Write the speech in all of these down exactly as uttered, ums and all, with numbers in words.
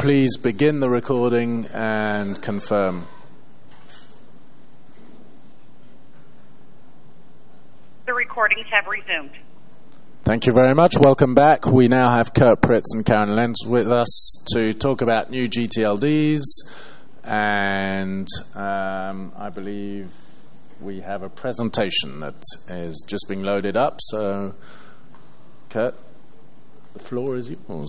please begin the recording and confirm? The recordings have resumed. Thank you very much. Welcome back. We now have Kurt Pritz and Karen Lenz with us to talk about new G T L Ds, and um, I believe we have a presentation that is just being loaded up. So, Kurt, the floor is yours.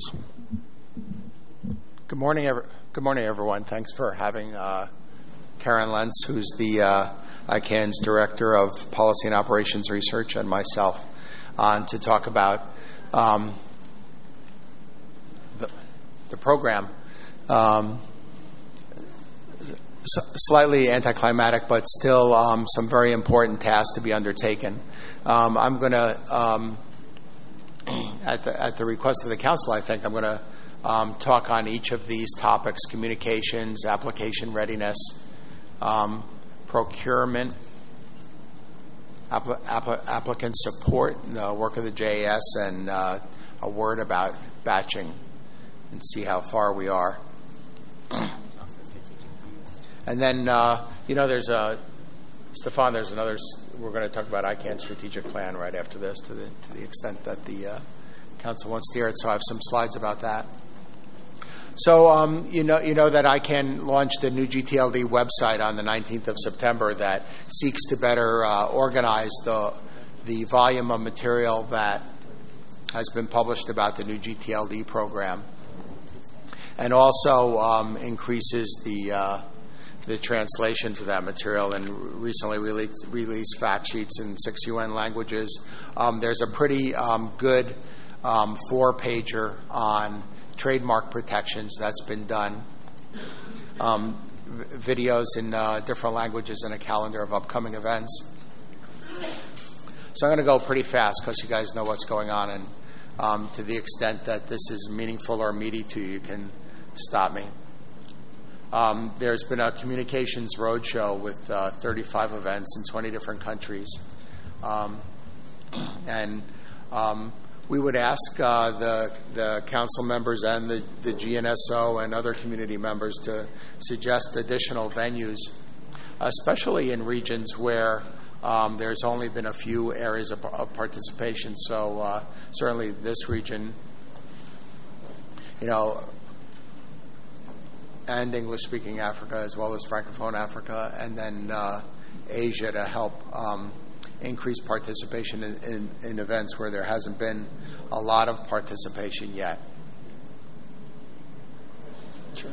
Good morning, ever, good morning, everyone. Thanks for having uh, Karen Lenz, who's the uh, I CAN's Director of Policy and Operations Research, and myself on to talk about um, the, the program. Um, s- slightly anticlimactic, but still um, some very important tasks to be undertaken. Um, I'm going to, um, at the at the request of the council, I think I'm going to um, talk on each of these topics: communications, application readiness, um, procurement, Appli- appli- applicant support, the work of the J A S, and uh, a word about batching, and see how far we are. And then, uh, you know, there's a, Stefan, there's another, we're going to talk about I CAN's strategic plan right after this, to the to the extent that the uh, council wants to hear it. So I have some slides about that. So um, you know, you know that I CAN launched a new G T L D website on the nineteenth of September that seeks to better uh, organize the the volume of material that has been published about the new G T L D program, and also um, increases the uh, the translations of that material, and recently released, released fact sheets in six U N languages. Um, there's a pretty um, good um, four-pager on trademark protections that's been done, um, v- videos in uh, different languages, and a calendar of upcoming events. So I'm going to go pretty fast because you guys know what's going on, and um, to the extent that this is meaningful or meaty to you, you can stop me. Um, there's been a communications roadshow with uh, thirty-five events in twenty different countries, um, and um, we would ask uh, the the council members and the, the G N S O and other community members to suggest additional venues, especially in regions where um, there's only been a few areas of, of participation. So uh, certainly this region, you know, and English-speaking Africa as well as Francophone Africa, and then uh, Asia to help um, increase participation in, in, in events where there hasn't been a lot of participation yet. Sure.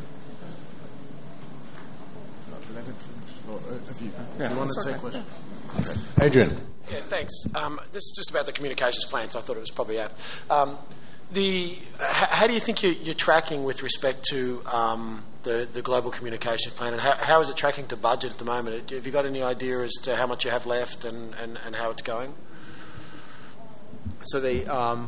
Do you want to take okay. questions? Okay. Adrian. Yeah, thanks. Um, this is just about the communications plan, so I thought it was probably apt. Um, the h- how do you think you're, you're tracking with respect to um, the, the global communications plan, and how, how is it tracking to budget at the moment? Have you got any idea as to how much you have left and, and, and how it's going? So they um,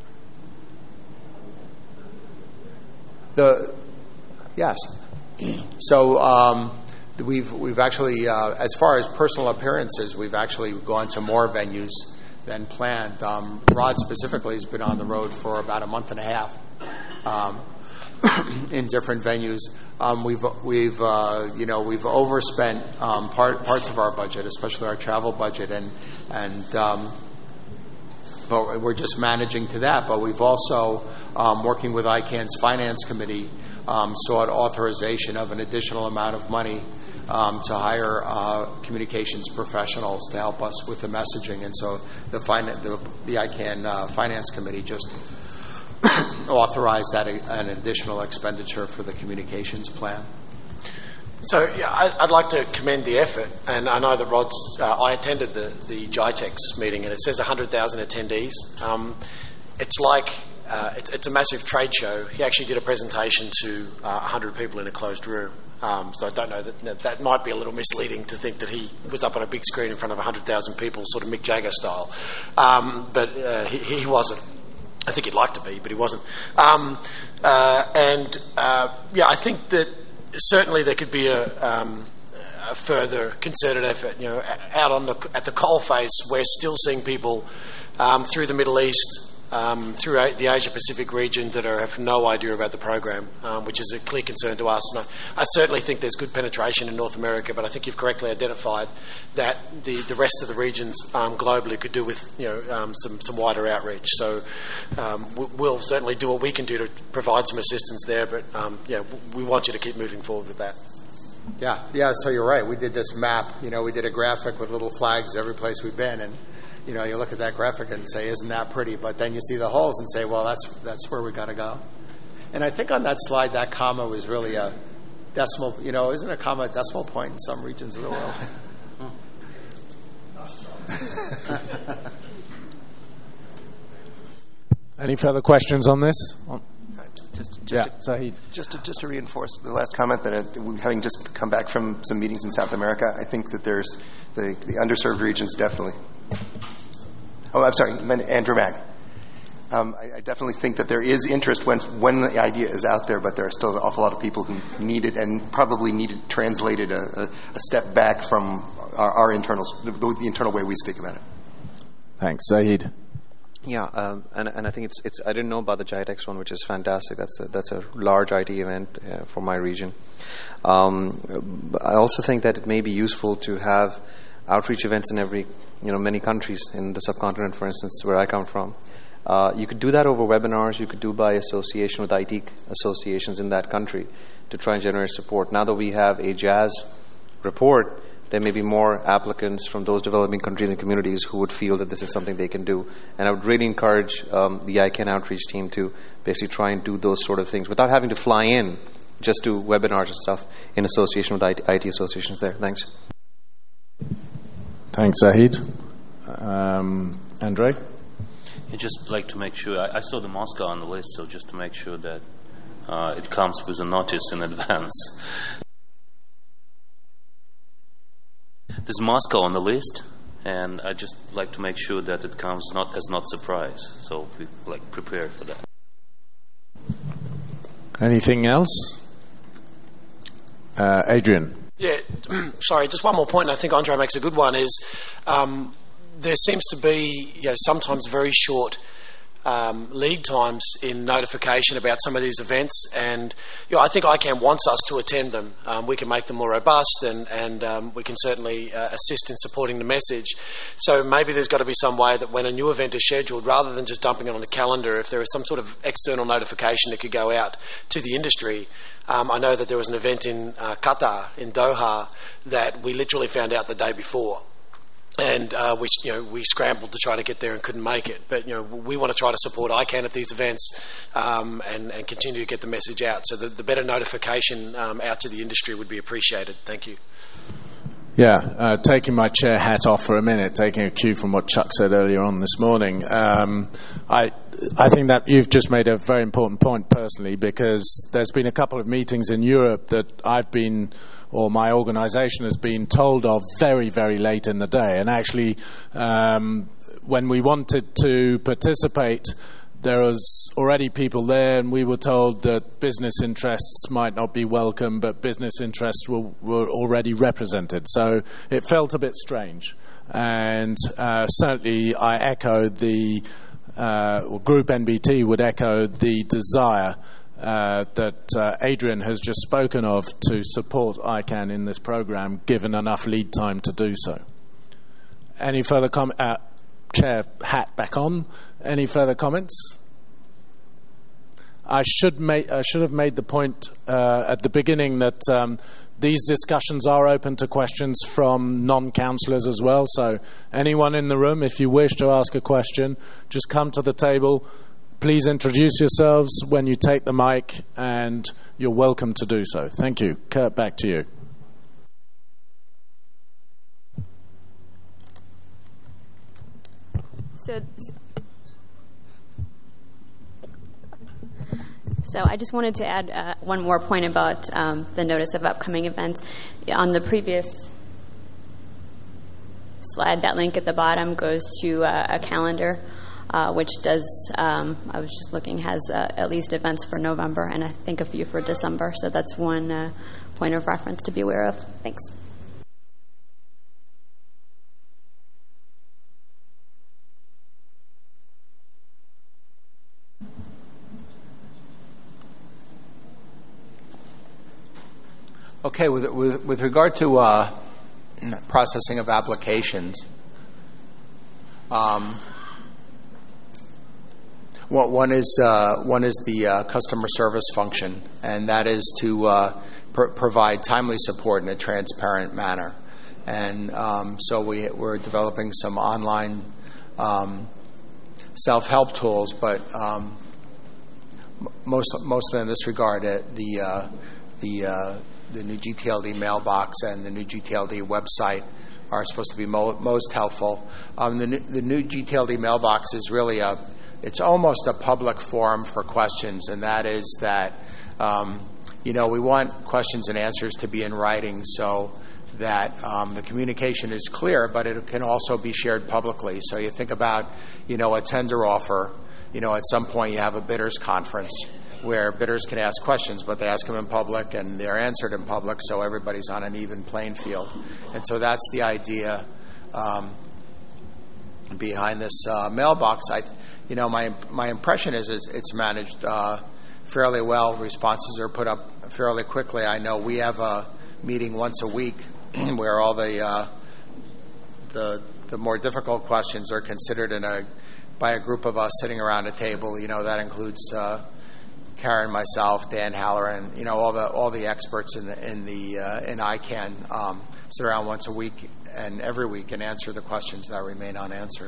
the yes. So um, we've we've actually, uh, as far as personal appearances, we've actually gone to more venues than planned. Um, Rod specifically has been on the road for about a month and a half um, in different venues. Um, we've we've uh, you know we've overspent um, part, parts of our budget, especially our travel budget, and and um, but we're just managing to that. But we've also um, working with I CAN's finance committee um, sought authorization of an additional amount of money Um, to hire uh, communications professionals to help us with the messaging, and so the fin- the, the I CAN uh, Finance Committee just authorized that a, an additional expenditure for the communications plan. So yeah, I, I'd like to commend the effort, and I know that Rod's. Uh, I attended the the GITEX meeting, and it says one hundred thousand attendees. Um, it's like uh, it's, it's a massive trade show. He actually did a presentation to uh, one hundred people in a closed room. Um, so I don't know, that that might be a little misleading to think that he was up on a big screen in front of one hundred thousand people, sort of Mick Jagger style. Um, but uh, he, he wasn't. I think he'd like to be, but he wasn't. Um, uh, and, uh, yeah, I think that certainly there could be a, um, a further concerted effort. You know, out on the at the coalface, we're still seeing people um, through the Middle East um, throughout the Asia-Pacific region that are, have no idea about the program, um, which is a clear concern to us. And I, I certainly think there's good penetration in North America, but I think you've correctly identified that the, the rest of the regions um, globally could do with you know um, some, some wider outreach. So um, we'll certainly do what we can do to provide some assistance there, but um, yeah, we want you to keep moving forward with that. Yeah, yeah. So you're right. We did this map. You know, we did a graphic with little flags every place we've been, and you know, you look at that graphic and say, "Isn't that pretty?" But then you see the holes and say, "Well, that's that's where we got to go." And I think on that slide, that comma was really a decimal. You know, isn't a comma a decimal point in some regions of the world? Any further questions on this? Just, just, yeah, to, Zahid. Just to, just to reinforce the last comment that it, having just come back from some meetings in South America, I think that there's the, the underserved regions definitely. Oh, I'm sorry, Andrew Mag. Um, I, I definitely think that there is interest when when the idea is out there, but there are still an awful lot of people who need it and probably need it translated a, a, a step back from our, our internal, the, the internal way we speak about it. Thanks, Zahid. Yeah, um, and and I think it's it's. I didn't know about the GITEX one, which is fantastic. That's a, that's a large I T event uh, for my region. Um, I also think that it may be useful to have outreach events in every, you know, many countries in the subcontinent, for instance, where I come from. Uh, you could do that over webinars. You could do by association with I T associations in that country to try and generate support. Now that we have a JAZ report, there may be more applicants from those developing countries and communities who would feel that this is something they can do. And I would really encourage um, the I CANN outreach team to basically try and do those sort of things without having to fly in, just do webinars and stuff in association with I T associations there. Thanks. Thanks, Zahid. Um, Andre? I'd just like to make sure, I, I saw the Moscow on the list, so just to make sure that uh, it comes with a notice in advance. There's Moscow on the list, and I'd just like to make sure that it comes not as not surprise, so we like prepare for that. Anything else? Uh, Adrian? Yeah, sorry, just one more point, and I think Andre makes a good one, is um, there seems to be you know, sometimes very short um, lead times in notification about some of these events, and you know, I think I CANN wants us to attend them. Um, we can make them more robust, and, and um, we can certainly uh, assist in supporting the message. So maybe there's got to be some way that when a new event is scheduled, rather than just dumping it on the calendar, if there is some sort of external notification that could go out to the industry. Um, I know that there was an event in uh, Qatar, in Doha, that we literally found out the day before. And uh, we, you know, we scrambled to try to get there and couldn't make it. But you know, we want to try to support I CANN at these events um, and, and continue to get the message out. So the, the better notification um, out to the industry would be appreciated. Thank you. Yeah, uh, taking my chair hat off for a minute, taking a cue from what Chuck said earlier on this morning. Um, I I think that you've just made a very important point personally, because there's been a couple of meetings in Europe that I've been, or my organisation has been told of very, very late in the day. And actually, um, when we wanted to participate, there was already people there, and we were told that business interests might not be welcome, but business interests were, were already represented. So it felt a bit strange. And uh, certainly I echoed the, uh, or Group N B T would echo the desire uh, that uh, Adrian has just spoken of to support I CANN in this program, given enough lead time to do so. Any further comment? Uh, Chair hat back on. Any further comments? I should make. I should have made the point uh, at the beginning that um, these discussions are open to questions from non-councillors as well. So anyone in the room, if you wish to ask a question, just come to the table. Please introduce yourselves when you take the mic, and you're welcome to do so. Thank you. Kurt, back to you. So, so I just wanted to add uh, one more point about um, the notice of upcoming events. On the previous slide, that link at the bottom goes to uh, a calendar, uh, which does, um, I was just looking, has uh, at least events for November, and I think a few for December. So that's one uh, point of reference to be aware of. Thanks. Okay, with, with, with regard to uh, processing of applications, um, one is uh, one is the uh, customer service function, and that is to uh, pr- provide timely support in a transparent manner. And um, so we, we're developing some online um, self-help tools, but um, most mostly in this regard, uh, the uh, the uh, the new G T L D mailbox and the new G T L D website are supposed to be mo- most helpful. Um, the, new, the new G T L D mailbox is really a it's almost a public forum for questions, and that is that um, you know we want questions and answers to be in writing so that um, the communication is clear, but it can also be shared publicly. So you think about, you know, a tender offer. You know, at some point you have a bidders conference where bidders can ask questions, but they ask them in public and they're answered in public, so everybody's on an even playing field. And so that's the idea um, behind this uh, mailbox. I, you know, my my impression is it's, it's managed uh, fairly well. Responses are put up fairly quickly. I know we have a meeting once a week where all the uh, the the more difficult questions are considered in a by a group of us sitting around a table. You know, that includes uh, Karen, myself, Dan Halloran, you know, all the all the experts in the in the uh, in I CANN um, sit around once a week and every week and answer the questions that remain unanswered.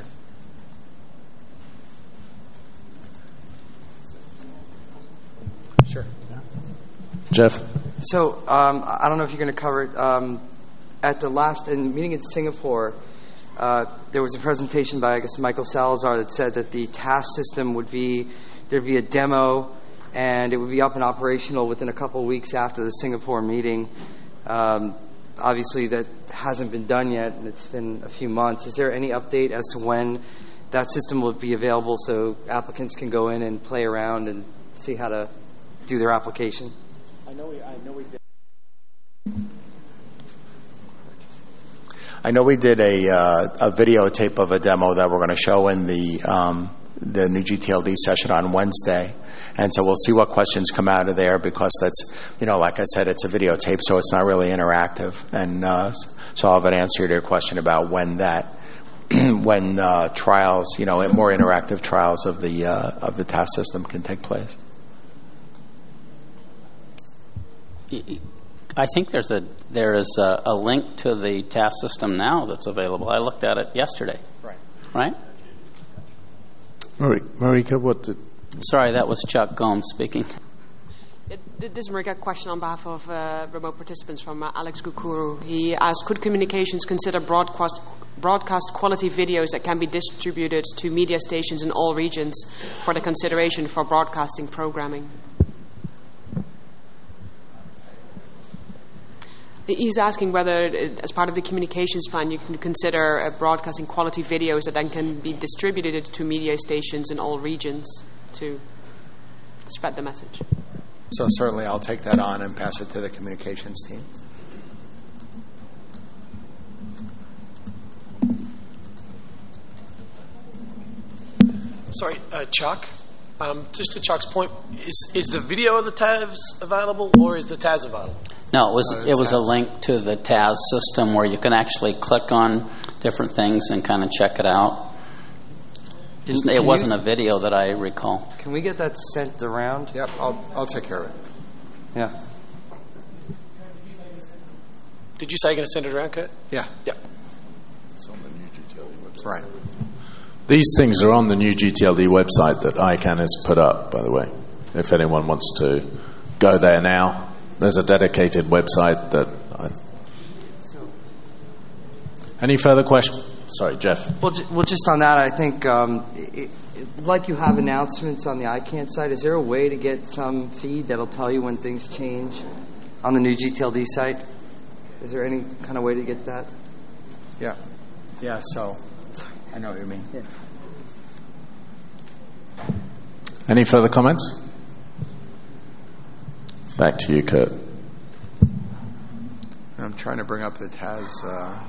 Sure. Yeah. Jeff. So um, I don't know if you're going to cover it. Um, at the last in meeting in Singapore, uh, there was a presentation by, I guess, Michael Salazar that said that the task system would be, there'd be a demo, and it would be up and operational within a couple of weeks after the Singapore meeting. Um, obviously, that hasn't been done yet, and it's been a few months. Is there any update as to when that system will be available so applicants can go in and play around and see how to do their application? I know we, I know we did. I know we did a uh, a videotape of a demo that we're going to show in the um, the new G T L D session on Wednesday, and so we'll see what questions come out of there, because that's, you know, like I said, it's a videotape, so it's not really interactive, and uh, so I'll have an answer to your question about when that when uh, trials, you know, more interactive trials of the uh, of the task system can take place. I think there's a there is a, a link to the task system now that's available. I looked at it yesterday. Right. Right? Marika, what did... Sorry, that was Chuck Gomes speaking. This is Marika, a question on behalf of uh, remote participants from uh, Alex Gukuru. He asked, could communications consider broadcast, broadcast quality videos that can be distributed to media stations in all regions for the consideration for broadcasting programming? He's asking whether, as part of the communications plan, you can consider uh, broadcasting quality videos that then can be distributed to media stations in all regions to spread the message. So certainly I'll take that on and pass it to the communications team. Sorry, uh, Chuck. Um, just to Chuck's point, is is the video of the T A Vs available, or is the T A Vs available? No, it was Uh, it was T A a Vs. link to the T A Z system where you can actually click on different things and kind of check it out. It Can wasn't you- a video that I recall. Can we get that sent around? Yep, I'll I'll take care of it. Yeah. Did you say you're going to send it around, Kurt? Yeah. Yeah. Right. These things are on the new G T L D website that I CANN has put up, by the way. If anyone wants to go there now, there's a dedicated website that I... Any further questions? Sorry, Jeff. Well, ju- well, just on that, I think, um, it, it, like you have announcements on the I CANN site, is there a way to get some feed that'll tell you when things change on the new G T L D site? Is there any kind of way to get that? Yeah. Yeah, so I know what you mean. Yeah. Any further comments? Back to you, Kurt. I'm trying to bring up the T A Z. Uh,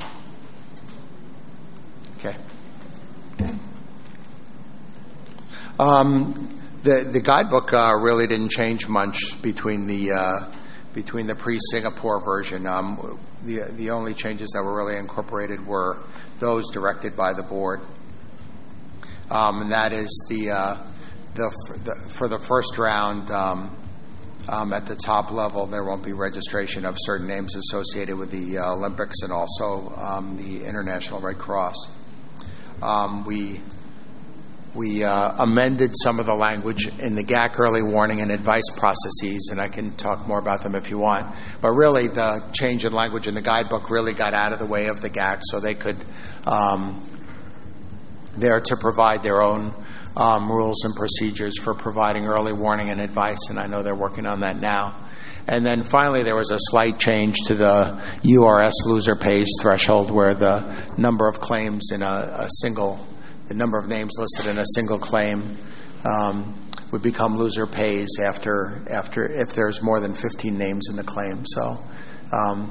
okay. Um, the the guidebook uh, really didn't change much between the uh, between the pre-Singapore version. Um, the the only changes that were really incorporated were those directed by the board, um, and that is the uh, the, the for the first round. Um, Um, at the top level, there won't be registration of certain names associated with the uh, Olympics and also um, the International Red Cross. Um, we we uh, amended some of the language in the G A C early warning and advice processes, and I can talk more about them if you want. But really, the change in language in the guidebook really got out of the way of the G A C, so they could um, they're to provide their own Um, rules and procedures for providing early warning and advice, and I know they're working on that now. And then finally, there was a slight change to the U R S loser pays threshold, where the number of claims in a, a single, the number of names listed in a single claim um, would become loser pays after after if there's more than fifteen names in the claim. So um,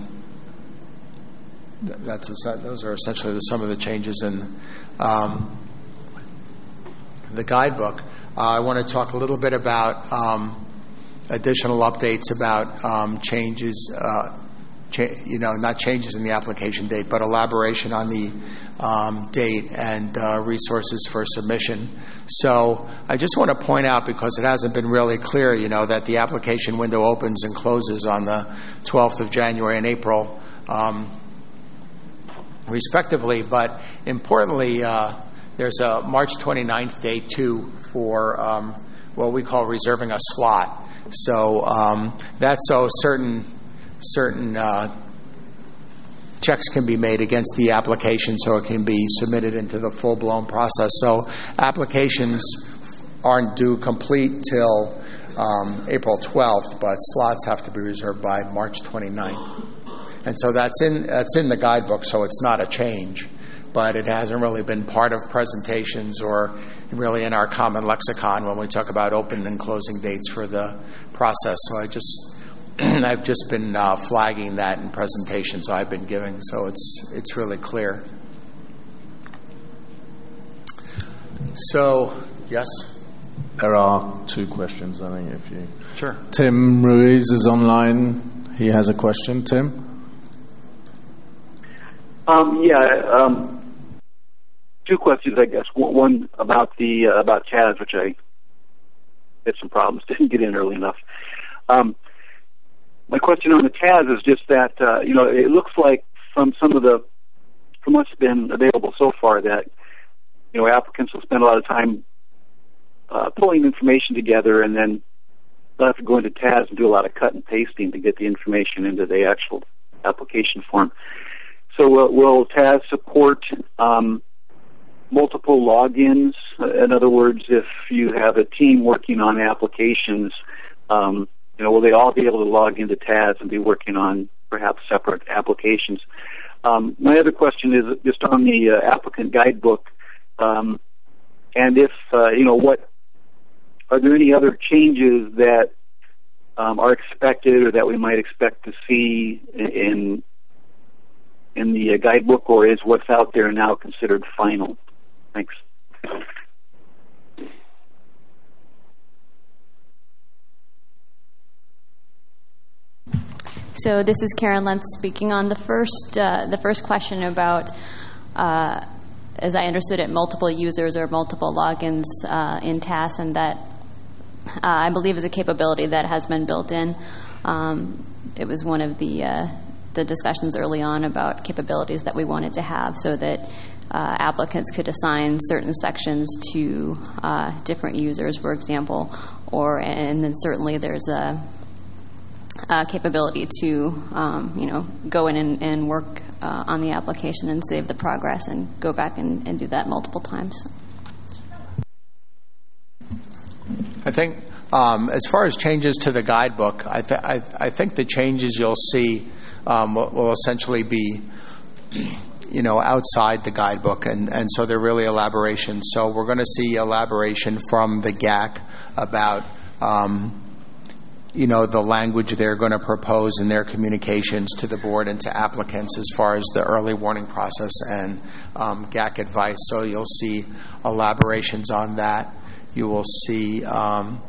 that's those are essentially the, some of the changes in Um, the guidebook. Uh, I want to talk a little bit about um, additional updates about um, changes, uh, cha- you know, not changes in the application date, but elaboration on the um, date and uh, resources for submission. So I just want to point out, because it hasn't been really clear, you know, that the application window opens and closes on the twelfth of January and April, um, respectively, but importantly, uh, there's a March twenty-ninth day, too, for um, what we call reserving a slot. So um, that's so certain certain uh, checks can be made against the application so it can be submitted into the full-blown process. So applications aren't due complete till um, April twelfth, but slots have to be reserved by March twenty-ninth. And so that's in that's in the guidebook, so it's not a change. But it hasn't really been part of presentations or really in our common lexicon when we talk about open and closing dates for the process. So I just, I've just been uh, flagging that in presentations I've been giving, so it's it's really clear. So, yes? There are two questions, I think, if you... Sure. Tim Ruiz is online. He has a question. Tim? Um, yeah, um... Two questions, I guess. One about the uh, about T A S, which I had some problems, didn't get in early enough. Um, my question on the T A S is just that uh, you know it looks like from some of the from what's been available so far that you know applicants will spend a lot of time uh, pulling information together, and then they'll have to go into T A S and do a lot of cut and pasting to get the information into the actual application form. So uh, will T A S support Um, multiple logins? In other words, if you have a team working on applications, um, you know, will they all be able to log into T A S and be working on perhaps separate applications? Um, my other question is just on the uh, applicant guidebook, um, and if uh, you know, what are there any other changes that um, are expected or that we might expect to see in in the uh, guidebook, or is what's out there now considered final? Thanks. So this is Karen Lentz speaking on the first uh, the first question about, uh, as I understood it, multiple users or multiple logins uh, in T A S, and that uh, I believe is a capability that has been built in. Um, it was one of the uh, the discussions early on about capabilities that we wanted to have, so that Uh, applicants could assign certain sections to uh, different users, for example, or and then certainly there's a, a capability to um, you know go in and, and work uh, on the application and save the progress and go back and, and do that multiple times. I think um, as far as changes to the guidebook, I, th- I, I think the changes you'll see um, will, will essentially be you know, outside the guidebook, and, and so they're really elaborations. So we're going to see elaboration from the G A C about, um, you know, the language they're going to propose in their communications to the board and to applicants as far as the early warning process and um, G A C advice. So you'll see elaborations on that. you will see um,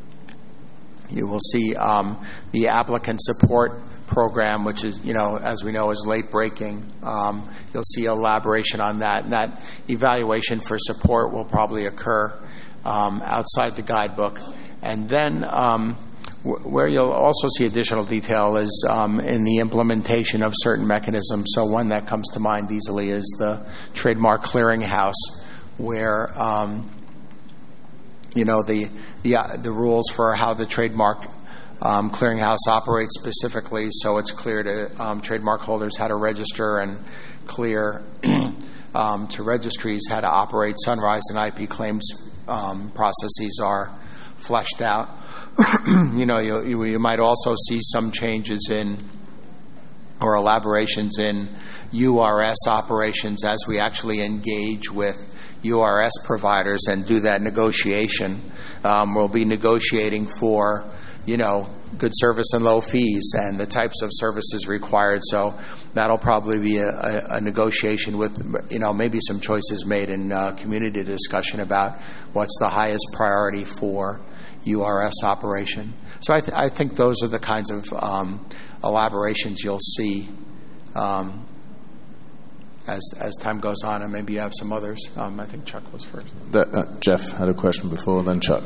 you will see um, the applicant support program, which is, you know, as we know, is late breaking. Um, you'll see elaboration on that, and that evaluation for support will probably occur um, outside the guidebook. And then um, w- where you'll also see additional detail is um, in the implementation of certain mechanisms. So one that comes to mind easily is the trademark clearinghouse, where um, you know the the uh, the rules for how the trademark Um, clearinghouse operates specifically, so it's clear to um, trademark holders how to register, and clear um, to registries how to operate. Sunrise and I P claims um, processes are fleshed out. you know, you, you, you might also see some changes in or elaborations in U R S operations as we actually engage with U R S providers and do that negotiation. Um, we'll be negotiating for, you know, good service and low fees and the types of services required. So that'll probably be a, a, a negotiation with, you know, maybe some choices made in uh, community discussion about what's the highest priority for U R S operation. So I, th- I think those are the kinds of um, elaborations you'll see um, as as time goes on, and maybe you have some others. Um, I think Chuck was first. The, uh, Jeff had a question before, then Chuck.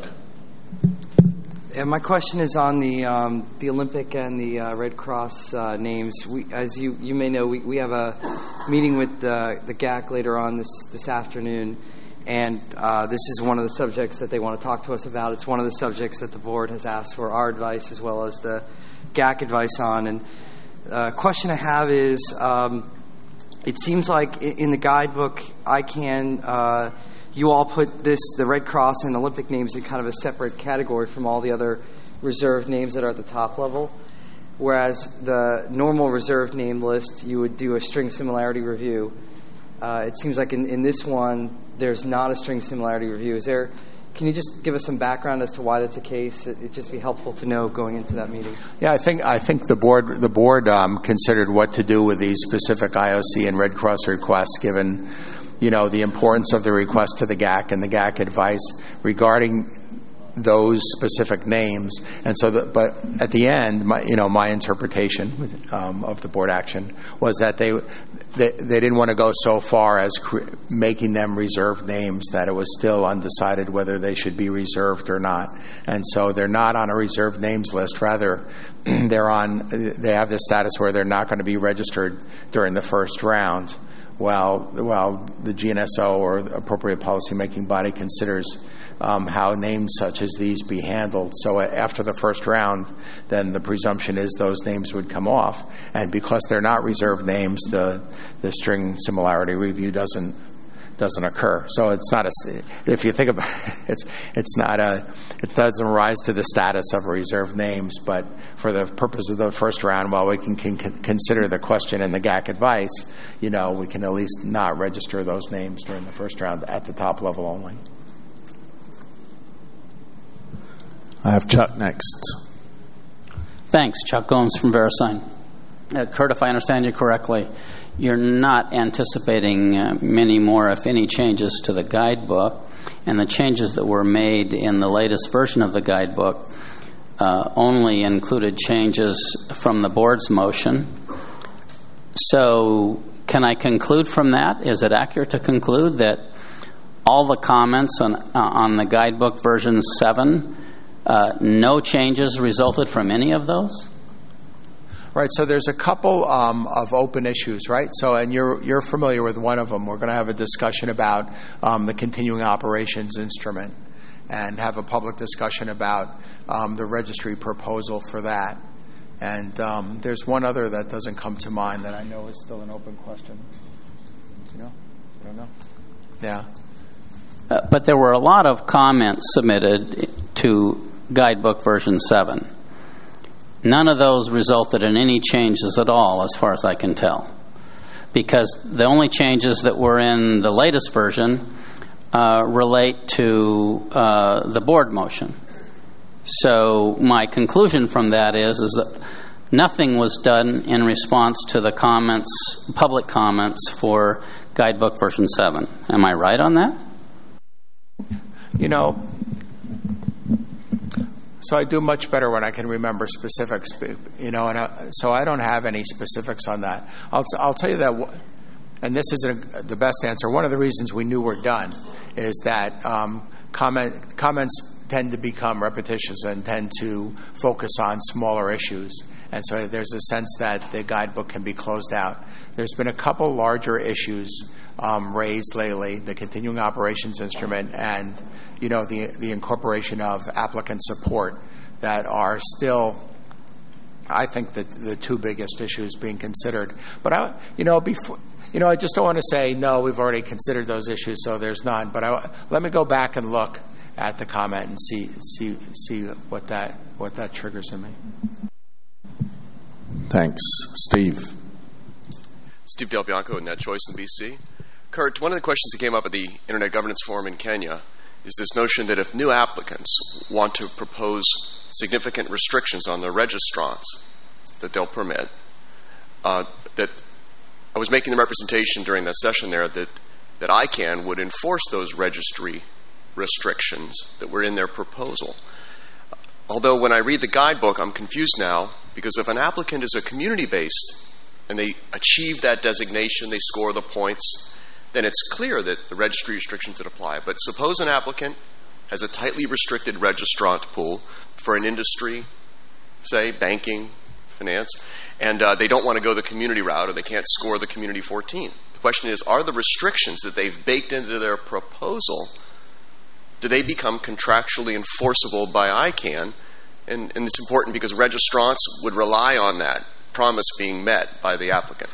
Yeah, my question is on the um, the Olympic and the uh, Red Cross uh, names. We, as you, you may know, we, we have a meeting with the, the G A C later on this, this afternoon, and uh, this is one of the subjects that they want to talk to us about. It's one of the subjects that the board has asked for our advice as well as the G A C advice on. And the uh, question I have is, um, it seems like in the guidebook, I can... Uh, You all put this, the Red Cross and Olympic names, in kind of a separate category from all the other reserved names that are at the top level. Whereas the normal reserved name list, you would do a string similarity review. Uh, it seems like in, in this one, there's not a string similarity review. Is there? Can you just give us some background as to why that's the case? It, it'd just be helpful to know going into that meeting. Yeah, I think I think the board the board um, considered what to do with these specific I O C and Red Cross requests, given, you know, the importance of the request to the G A C and the G A C advice regarding those specific names. And so, the, but at the end, my, you know, my interpretation um, of the board action was that they they, they didn't want to go so far as cre- making them reserved names, that it was still undecided whether they should be reserved or not. And so they're not on a reserved names list. Rather, they're on. They have the status where they're not going to be registered during the first round, while while the G N S O or the appropriate policymaking body considers um, how names such as these be handled. So after the first round, then the presumption is those names would come off, and because they're not reserved names, the the string similarity review doesn't doesn't occur. So it's not a. If you think about it, it's it's not a. It doesn't rise to the status of reserved names, but for the purpose of the first round, while we can, can consider the question and the G A C advice, you know, we can at least not register those names during the first round at the top level only. I have Chuck next. Thanks. Chuck Gomes from VeriSign. Uh, Kurt, if I understand you correctly, you're not anticipating uh, many more, if any, changes to the guidebook, and the changes that were made in the latest version of the guidebook uh, only included changes from the board's motion. So can I conclude from that? Is it accurate to conclude that all the comments on, uh, on the guidebook version seven, uh, no changes resulted from any of those? Right, so there's a couple um, of open issues, right? So, and you're you're familiar with one of them. We're going to have a discussion about um, the continuing operations instrument, and have a public discussion about um, the registry proposal for that. And um, there's one other that doesn't come to mind that I know is still an open question. You know, I don't know. Yeah. Uh, but there were a lot of comments submitted to guidebook version seven. None of those resulted in any changes at all, as far as I can tell, because the only changes that were in the latest version uh, relate to uh, the board motion. So my conclusion from that is, is that nothing was done in response to the comments, public comments for guidebook version seven. Am I right on that? You know, So I do much better when I can remember specifics, you know, and I, so I don't have any specifics on that. I'll, I'll tell you that, and this isn't the best answer, one of the reasons we knew we're done is that um, comment, comments tend to become repetitious and tend to focus on smaller issues. And so there's a sense that the guidebook can be closed out. There's been a couple larger issues um, raised lately, the continuing operations instrument and, you know, the the incorporation of applicant support that are still, I think, the the two biggest issues being considered. But I, you know, before, you know, I just don't want to say no. We've already considered those issues, so there's none. But I, let me go back and look at the comment and see see see what that what that triggers in me. Thanks, Steve. Steve Del Bianco, NetChoice in B C. Kurt, one of the questions that came up at the Internet Governance Forum in Kenya is this notion that if new applicants want to propose significant restrictions on their registrants that they'll permit, uh, that I was making the representation during that session there that, that ICANN would enforce those registry restrictions that were in their proposal. Although when I read the guidebook, I'm confused now, because if an applicant is a community-based and they achieve that designation, they score the points, then it's clear that the registry restrictions that apply. But suppose an applicant has a tightly restricted registrant pool for an industry, say banking, finance, and uh, they don't want to go the community route or they can't score the community fourteen. The question is, are the restrictions that they've baked into their proposal, do they become contractually enforceable by ICANN? And, and it's important because registrants would rely on that promise being met by the applicant.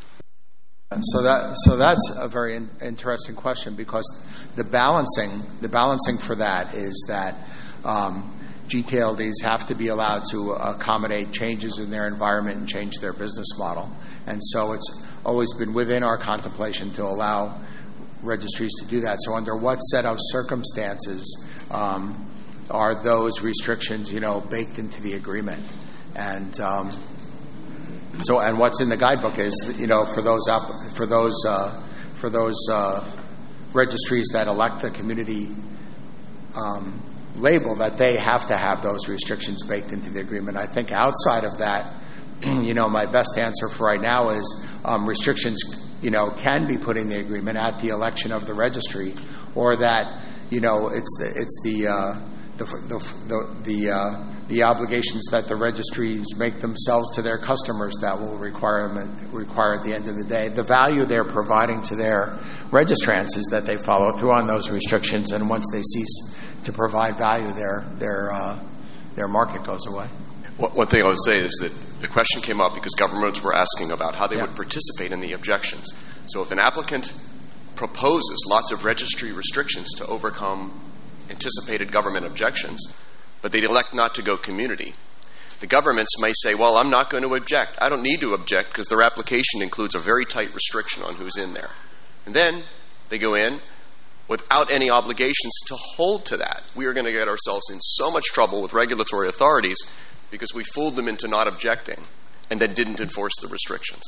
So that so that's a very in, interesting question, because the balancing the balancing for that is that um, G T L Ds have to be allowed to accommodate changes in their environment and change their business model, and so it's always been within our contemplation to allow registries to do that. So under what set of circumstances um, are those restrictions, you know, baked into the agreement? And um, so, and what's in the guidebook is, you know, for those app, for those uh, for those uh, registries that elect the community um, label, that they have to have those restrictions baked into the agreement. I think outside of that, you know, my best answer for right now is um, restrictions, you know, can be put in the agreement at the election of the registry, or that, you know, it's the it's the uh, the the the, the uh, the obligations that the registries make themselves to their customers that will require them, require at the end of the day. The value they're providing to their registrants is that they follow through on those restrictions, and once they cease to provide value, their their uh, their market goes away. One thing I would say is that the question came up because governments were asking about how they yeah. would participate in the objections. So if an applicant proposes lots of registry restrictions to overcome anticipated government objections, but they'd elect not to go community, the governments may say, well, I'm not going to object. I don't need to object because their application includes a very tight restriction on who's in there. And then they go in without any obligations to hold to that. We are going to get ourselves in so much trouble with regulatory authorities because we fooled them into not objecting and then didn't enforce the restrictions.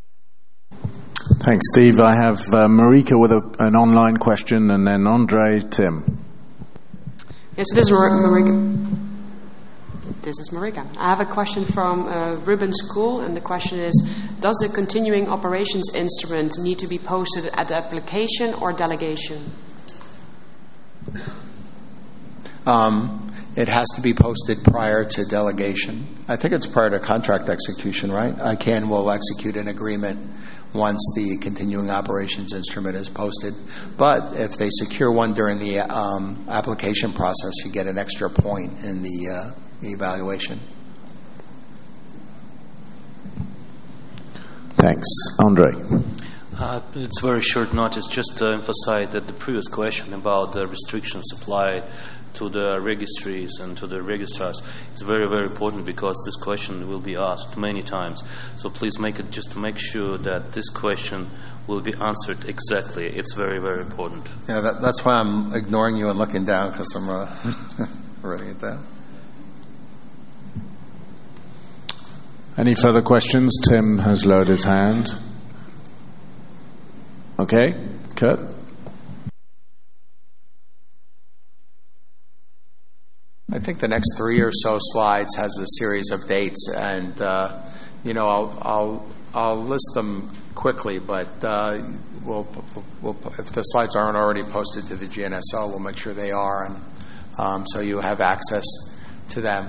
Thanks, Steve. I have uh, Marika with a, an online question, and then Andre, Tim. Yes, this is Mar- Marika. This is Marika. I have a question from uh, Ruben School, and the question is, does the continuing operations instrument need to be posted at the application or delegation? Um, it has to be posted prior to delegation. I think it's prior to contract execution, right? ICANN will execute an agreement once the continuing operations instrument is posted. But if they secure one during the um, application process, you get an extra point in the uh, evaluation. Thanks. Andre. Uh, it's very short notice. Just to emphasize that the previous question about the restrictions applied to the registries and to the registrars, it's very, very important because this question will be asked many times. So please make it just to make sure that this question will be answered exactly. It's very, very important. Yeah, that, that's why I'm ignoring you and looking down, because I'm uh, writing it down. Any further questions? Tim has lowered his hand. Okay, Kurt. I think the next three or so slides has a series of dates, and uh, you know, I'll, I'll I'll list them quickly, but uh, we'll, we'll if the slides aren't already posted to the G N S O, we'll make sure they are, and um, so you have access to them.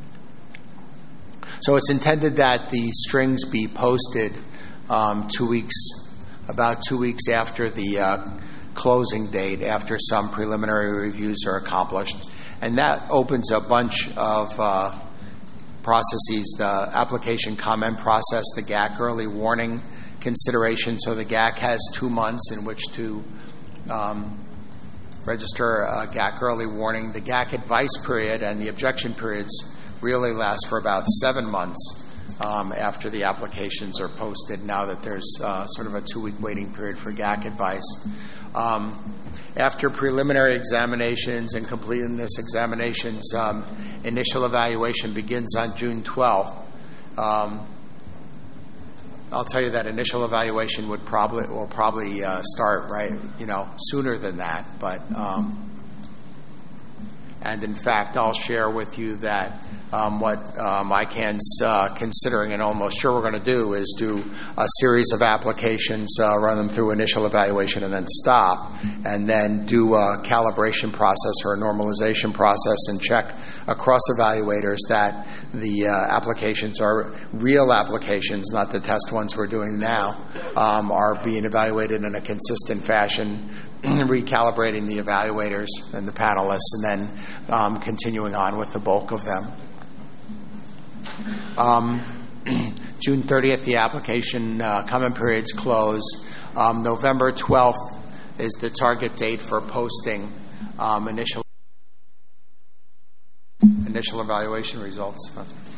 So it's intended that the strings be posted um, two weeks, about two weeks after the uh, closing date, after some preliminary reviews are accomplished. And that opens a bunch of uh, processes, the application comment process, the G A C early warning consideration. So the G A C has two months in which to um, register a G A C early warning. The G A C advice period and the objection periods really last for about seven months um, after the applications are posted, now that there's uh, sort of a two-week waiting period for G A C advice. Um, After preliminary examinations and completeness examinations, um, initial evaluation begins on June twelfth. Um, I'll tell you that initial evaluation would probably will probably uh, start right, you know, sooner than that. But um, and in fact, I'll share with you that um, what um, I can's uh, considering and almost sure we're going to do is do a series of applications, uh, run them through initial evaluation, and then stop, and then do a calibration process or a normalization process and check across evaluators that the uh, applications are real applications, not the test ones we're doing now, um, are being evaluated in a consistent fashion, recalibrating the evaluators and the panelists, and then um, continuing on with the bulk of them. Um, June thirtieth, the application uh, comment periods close. Um, November twelfth is the target date for posting um, initial initial evaluation results.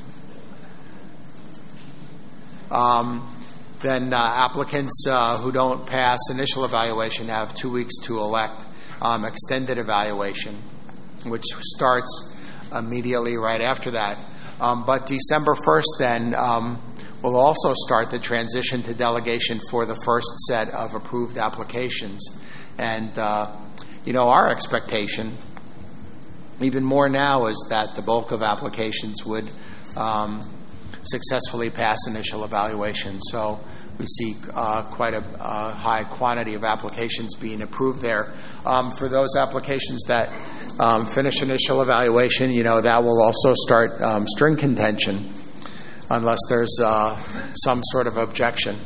Um, then uh, applicants uh, who don't pass initial evaluation have two weeks to elect um, extended evaluation, which starts immediately right after that. Um, but December first then um, will also start the transition to delegation for the first set of approved applications. And, uh, you know, our expectation, even more now, is that the bulk of applications would um, successfully pass initial evaluation. So we see uh, quite a, a high quantity of applications being approved there. Um, for those applications that um, finish initial evaluation, you know, that will also start um, string contention unless there's uh, some sort of objection.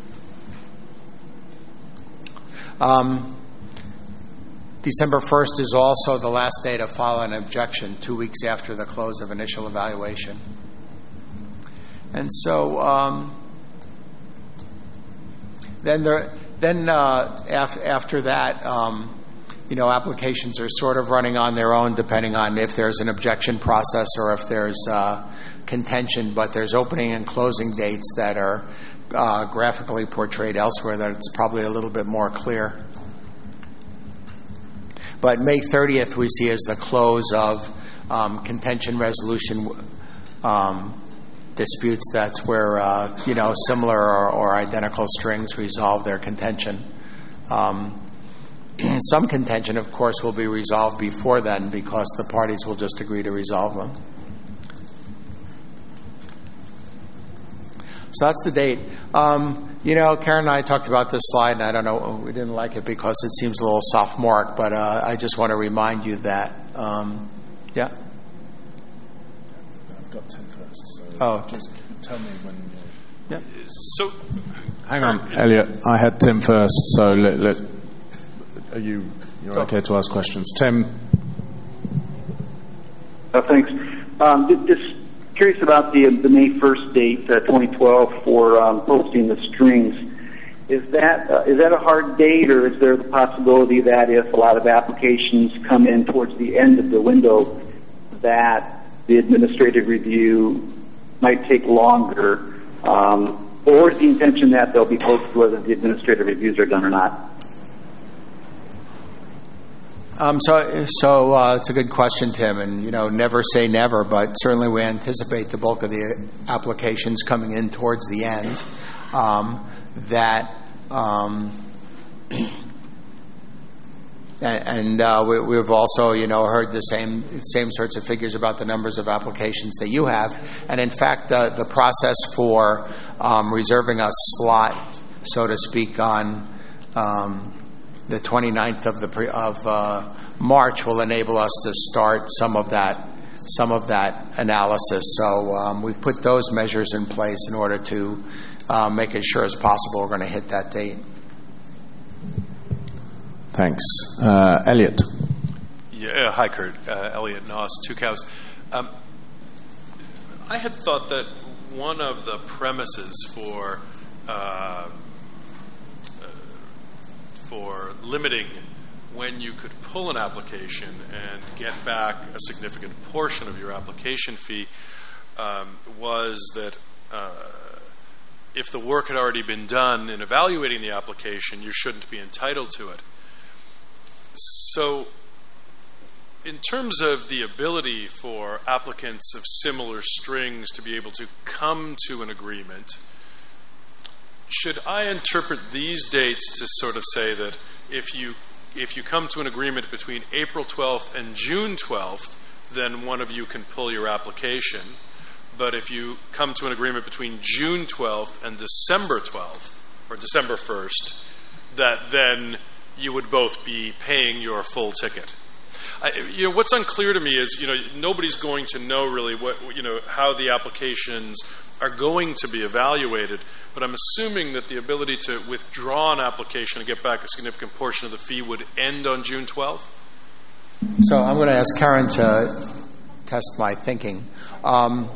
Um, December first is also the last day to file an objection, two weeks after the close of initial evaluation. And so um, then there, then uh, af- after that, um, you know, applications are sort of running on their own, depending on if there's an objection process or if there's uh, contention. But there's opening and closing dates that are uh, graphically portrayed elsewhere that it's probably a little bit more clear. But May thirtieth we see as the close of um, contention resolution um, disputes. That's where uh, you know similar or, or identical strings resolve their contention. Um, some contention, of course, will be resolved before then because the parties will just agree to resolve them. So that's the date. Um, you know, Karen and I talked about this slide, and I don't know, we didn't like it because it seems a little sophomoric, but uh, I just want to remind you that, um, yeah? I've got Tim first, so oh. just tell me when you're... Yeah. So, hang on, Elliot. I had Tim first, so let, let, are you you're okay to ask questions? Tim? Uh, thanks. Um, just curious about the the May first date, uh, twenty twelve, for um, posting the strings. Is that uh, is that a hard date, or is there the possibility that if a lot of applications come in towards the end of the window, that the administrative review might take longer? Um, or is the intention that they'll be posted whether the administrative reviews are done or not? Um, so, so uh, it's a good question, Tim, and you know, never say never, but certainly we anticipate the bulk of the applications coming in towards the end. Um, that um, and, and uh, we, we've also, you know, heard the same same sorts of figures about the numbers of applications that you have. And in fact, the the process for um, reserving a slot, so to speak, on um, the twenty-ninth of the pre, of uh, March will enable us to start some of that some of that analysis. So um, we put those measures in place in order to uh, make as sure as possible we're going to hit that date. Thanks. Uh, Elliot. Yeah, hi, Kurt. Uh, Elliot Noss, Two Cows. Um, I had thought that one of the premises for uh, for limiting when you could pull an application and get back a significant portion of your application fee um, was that uh, if the work had already been done in evaluating the application, you shouldn't be entitled to it. So in terms of the ability for applicants of similar strings to be able to come to an agreement, should I interpret these dates to sort of say that if you if you come to an agreement between April twelfth and June twelfth, then one of you can pull your application, but if you come to an agreement between June twelfth and December twelfth, or December first, that then you would both be paying your full ticket? I, you know, what's unclear to me is, you know, nobody's going to know really what, you know, how the applications are going to be evaluated, but I'm assuming that the ability to withdraw an application and get back a significant portion of the fee would end on June twelfth? So I'm going to ask Karen to test my thinking. Um,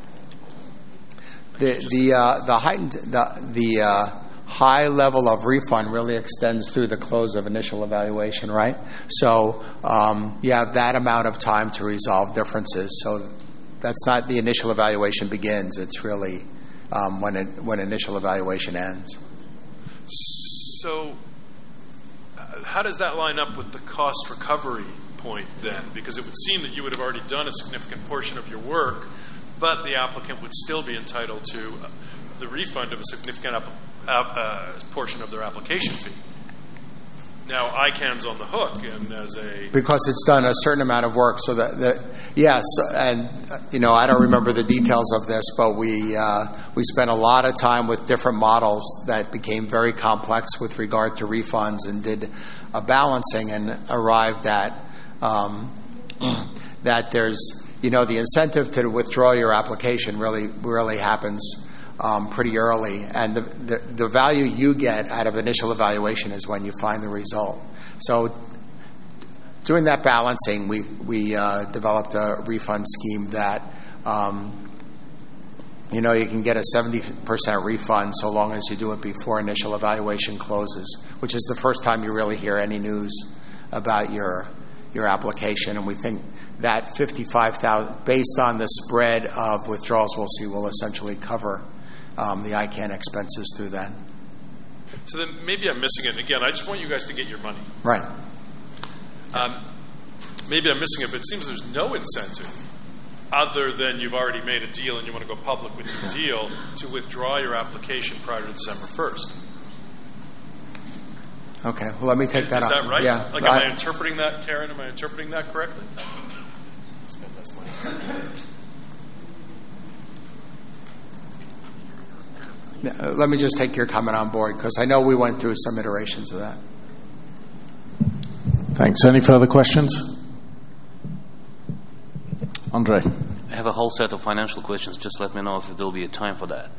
the the uh, the heightened the the uh, high level of refund really extends through the close of initial evaluation, right? So um, you have that amount of time to resolve differences. So that's not the initial evaluation begins. It's really um, when it, when initial evaluation ends. So uh, how does that line up with the cost recovery point then? Because it would seem that you would have already done a significant portion of your work, but the applicant would still be entitled to the refund of a significant app- uh, portion of their application fee. Now, I CAN's on the hook, and as a because it's done a certain amount of work, so that, that yes, and you know, I don't remember the details of this, but we uh, we spent a lot of time with different models that became very complex with regard to refunds, and did a balancing and arrived at um, that there's, you know, the incentive to withdraw your application really really happens Um, pretty early, and the, the the value you get out of initial evaluation is when you find the result. So, doing that balancing, we we uh, developed a refund scheme that, um, you know, you can get a seventy percent refund so long as you do it before initial evaluation closes, which is the first time you really hear any news about your your application. And we think that fifty-five thousand, based on the spread of withdrawals we'll see, will essentially cover Um, the I CAN expenses through that. So then maybe I'm missing it. Again, I just want you guys to get your money. Right. Um, maybe I'm missing it, but it seems there's no incentive other than you've already made a deal and you want to go public with your deal to withdraw your application prior to December first. Okay. Well, let me take that Is up. that right? Yeah. Like, am I, I interpreting that, Karen? Am I interpreting that correctly? Spend less money. Let me just take your comment on board, because I know we went through some iterations of that. Thanks. Any further questions? Andre. I have a whole set of financial questions. Just let me know if there'll be a time for that.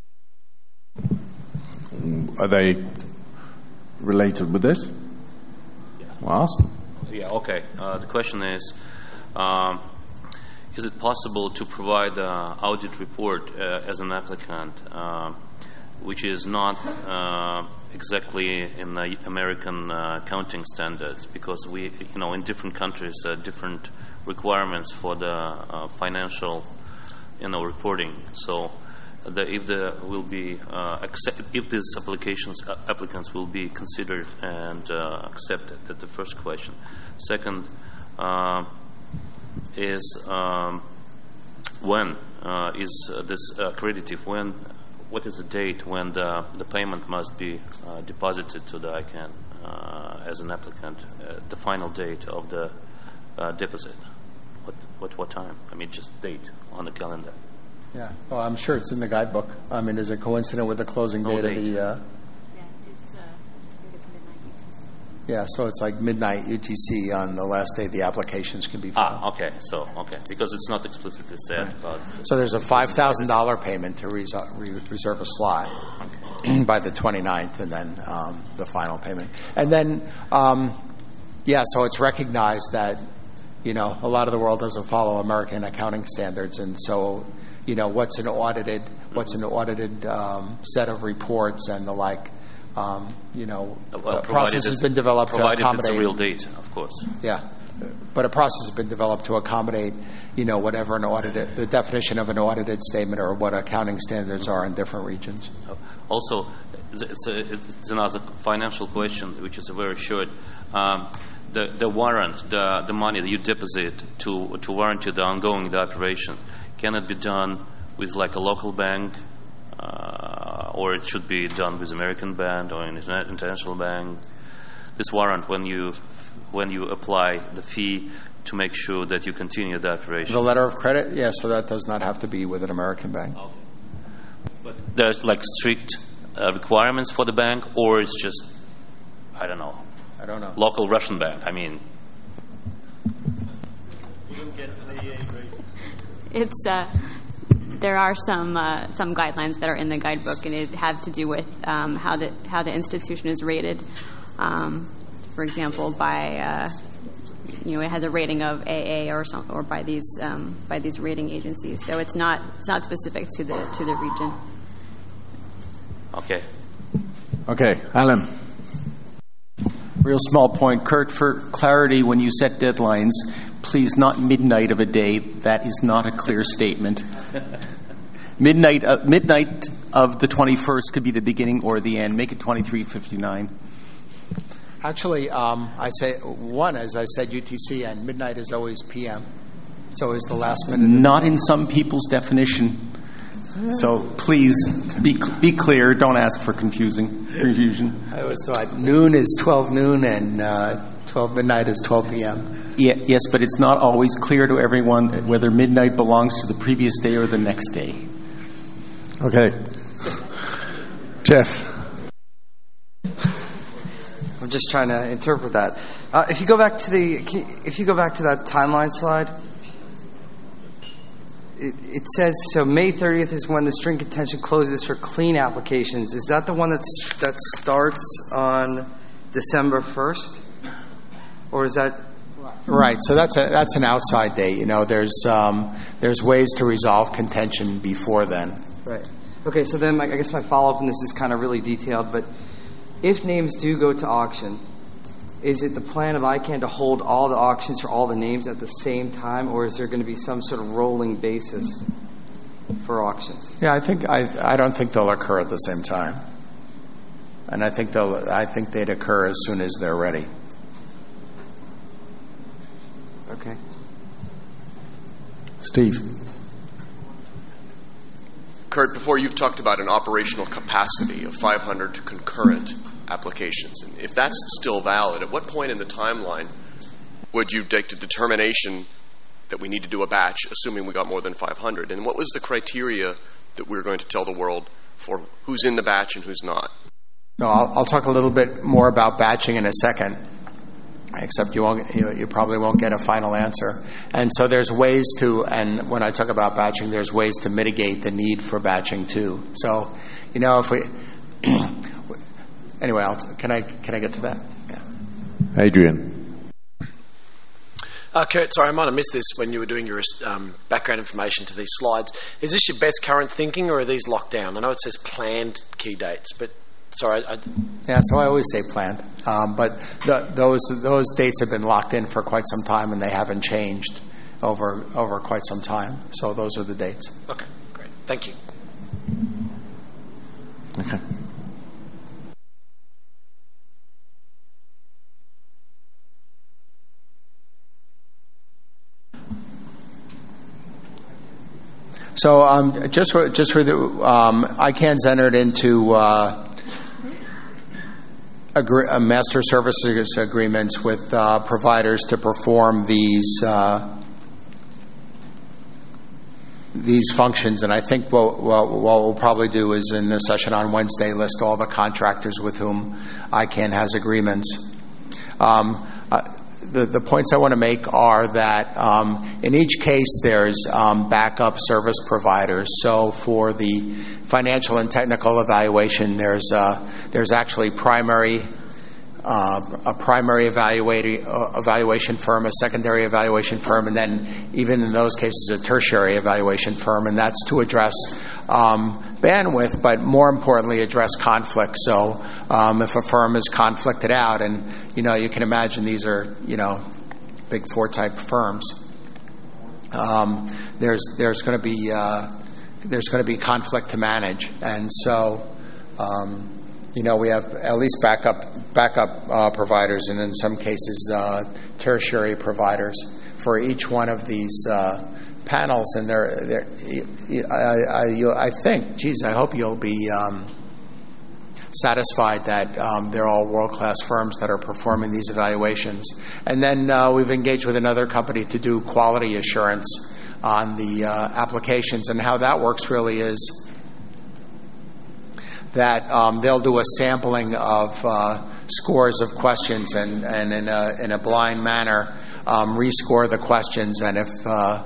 Are they related with this? Yeah. Well, ask them. Yeah, okay. Uh, the question is, um, is it possible to provide an audit report uh, as an applicant, uh, which is not uh, exactly in the American uh, accounting standards? Because we, you know, in different countries, uh, different requirements for the uh, financial, you know, reporting. So, the, if there will be, uh, accept, if these applications uh, applicants will be considered and uh, accepted. That's the first question. Second. Uh, is um, when uh, is uh, this accredited? When, what is the date when the, the payment must be uh, deposited to the I CAN uh, as an applicant uh, the final date of the uh, deposit? What, what what time? I mean, just date on the calendar. Yeah. Well, I'm sure it's in the guidebook. I mean, is it coincident with the closing No date, date. of the? Uh, yeah. So it's like midnight U T C on the last day the applications can be filed. Ah, okay. So okay, because it's not explicitly said. Right. But So there's a five thousand dollars payment to reso- re- reserve a slot okay. by the twenty-ninth, and then um, the final payment. And then, um, yeah, so it's recognized that, you know, a lot of the world doesn't follow American accounting standards, and so, you know, what's an audited, what's an audited um, set of reports and the like. Um, you know, well, a process has been developed to provided accommodate. it's a real date, of course. Yeah, but a process has been developed to accommodate, you know, whatever an audited, the definition of an audited statement or what accounting standards are in different regions. Also, it's, a, it's another financial question, which is very short. Um, the the warrant, the the money that you deposit to to warranty the ongoing the operation, can it be done with like a local bank? Uh, or it should be done with American bank or an international bank. This warrant, when you when you apply the fee to make sure that you continue the operation. The letter of credit, yeah. So that does not have to be with an American bank. Okay. But there's like strict uh, requirements for the bank, or it's just I don't know. I don't know. Local Russian bank. I mean. It's. Uh, There are some uh, some guidelines that are in the guidebook, and it have to do with um, how the how the institution is rated. Um, for example, by uh, you know, it has a rating of A A or some, or by these um, by these rating agencies. So it's not it's not specific to the to the region. Okay. Okay, Alan. Real small point, Kurt. For clarity, when you set deadlines, please, not midnight of a day. That is not a clear statement. midnight, uh, midnight of the twenty-first could be the beginning or the end. Make it twenty-three fifty-nine. Actually, um, I say one, as I said, U T C, and midnight is always P M. It's always the last minute. Not in some people's definition. So please be be clear. Don't ask for confusing confusion. I always thought noon is twelve noon and uh, twelve midnight is twelve P M. Yeah, yes, but it's not always clear to everyone whether midnight belongs to the previous day or the next day. Okay. Jeff. I'm just trying to interpret that. Uh, if you go back to the, if you go back to that timeline slide, it, it says so. May thirtieth is when the string contention closes for clean applications. Is that the one that's that starts on December first, or is that? Right. So that's a, that's an outside date. You know, there's um, there's ways to resolve contention before then. Right. Okay. So then, my, I guess my follow up, and this is kind of really detailed, but if names do go to auction, is it the plan of I CANN to hold all the auctions for all the names at the same time, or is there going to be some sort of rolling basis for auctions? Yeah, I think I I don't think they'll occur at the same time, and I think they'll I think they'd occur as soon as they're ready. Okay. Steve. Kurt, before you've talked about an operational capacity of five hundred concurrent applications. And if that's still valid, at what point in the timeline would you take the determination that we need to do a batch, assuming we got more than five hundred? And what was the criteria that we were going to tell the world for who's in the batch and who's not? No, I'll, I'll talk a little bit more about batching in a second. Except you won't, you, you probably won't get a final answer. And so there's ways to, and when I talk about batching, there's ways to mitigate the need for batching too. So, you know, if we, anyway, I'll, can I can I get to that? Yeah. Adrian. Uh, Kurt, sorry, I might have missed this when you were doing your um, background information to these slides. Is this your best current thinking, or are these locked down? I know it says planned key dates, but sorry. I, I yeah, so I always say planned, um, but the, those those dates have been locked in for quite some time, and they haven't changed over over quite some time. So those are the dates. Okay, great. Thank you. Okay. So um, just for just for the um, I CANN's entered into uh, agree, uh, master services agreements with uh, providers to perform these uh, these functions. And I think what, what, what we'll probably do is in the session on Wednesday list all the contractors with whom I C A N has agreements. Um, uh, the, the points I want to make are that um, in each case there's um, backup service providers. So for the financial and technical evaluation, there's uh, there's actually primary uh, a primary evaluating, uh, evaluation firm, a secondary evaluation firm, and then even in those cases a tertiary evaluation firm, and that's to address um, bandwidth, but more importantly address conflict. So um, if a firm is conflicted out, and you know you can imagine these are you know big four type firms, um, there's there's going to be uh, there's going to be conflict to manage, and so um, you know we have at least backup backup uh, providers, and in some cases uh, tertiary providers for each one of these uh, panels. And they're, they're I, I, you'll, I think, geez, I hope you'll be um, satisfied that um, they're all world-class firms that are performing these evaluations. And then uh, we've engaged with another company to do quality assurance on the uh, applications. And how that works really is that um, they'll do a sampling of uh, scores of questions, and, and in a in a blind manner um, rescore the questions. And if uh,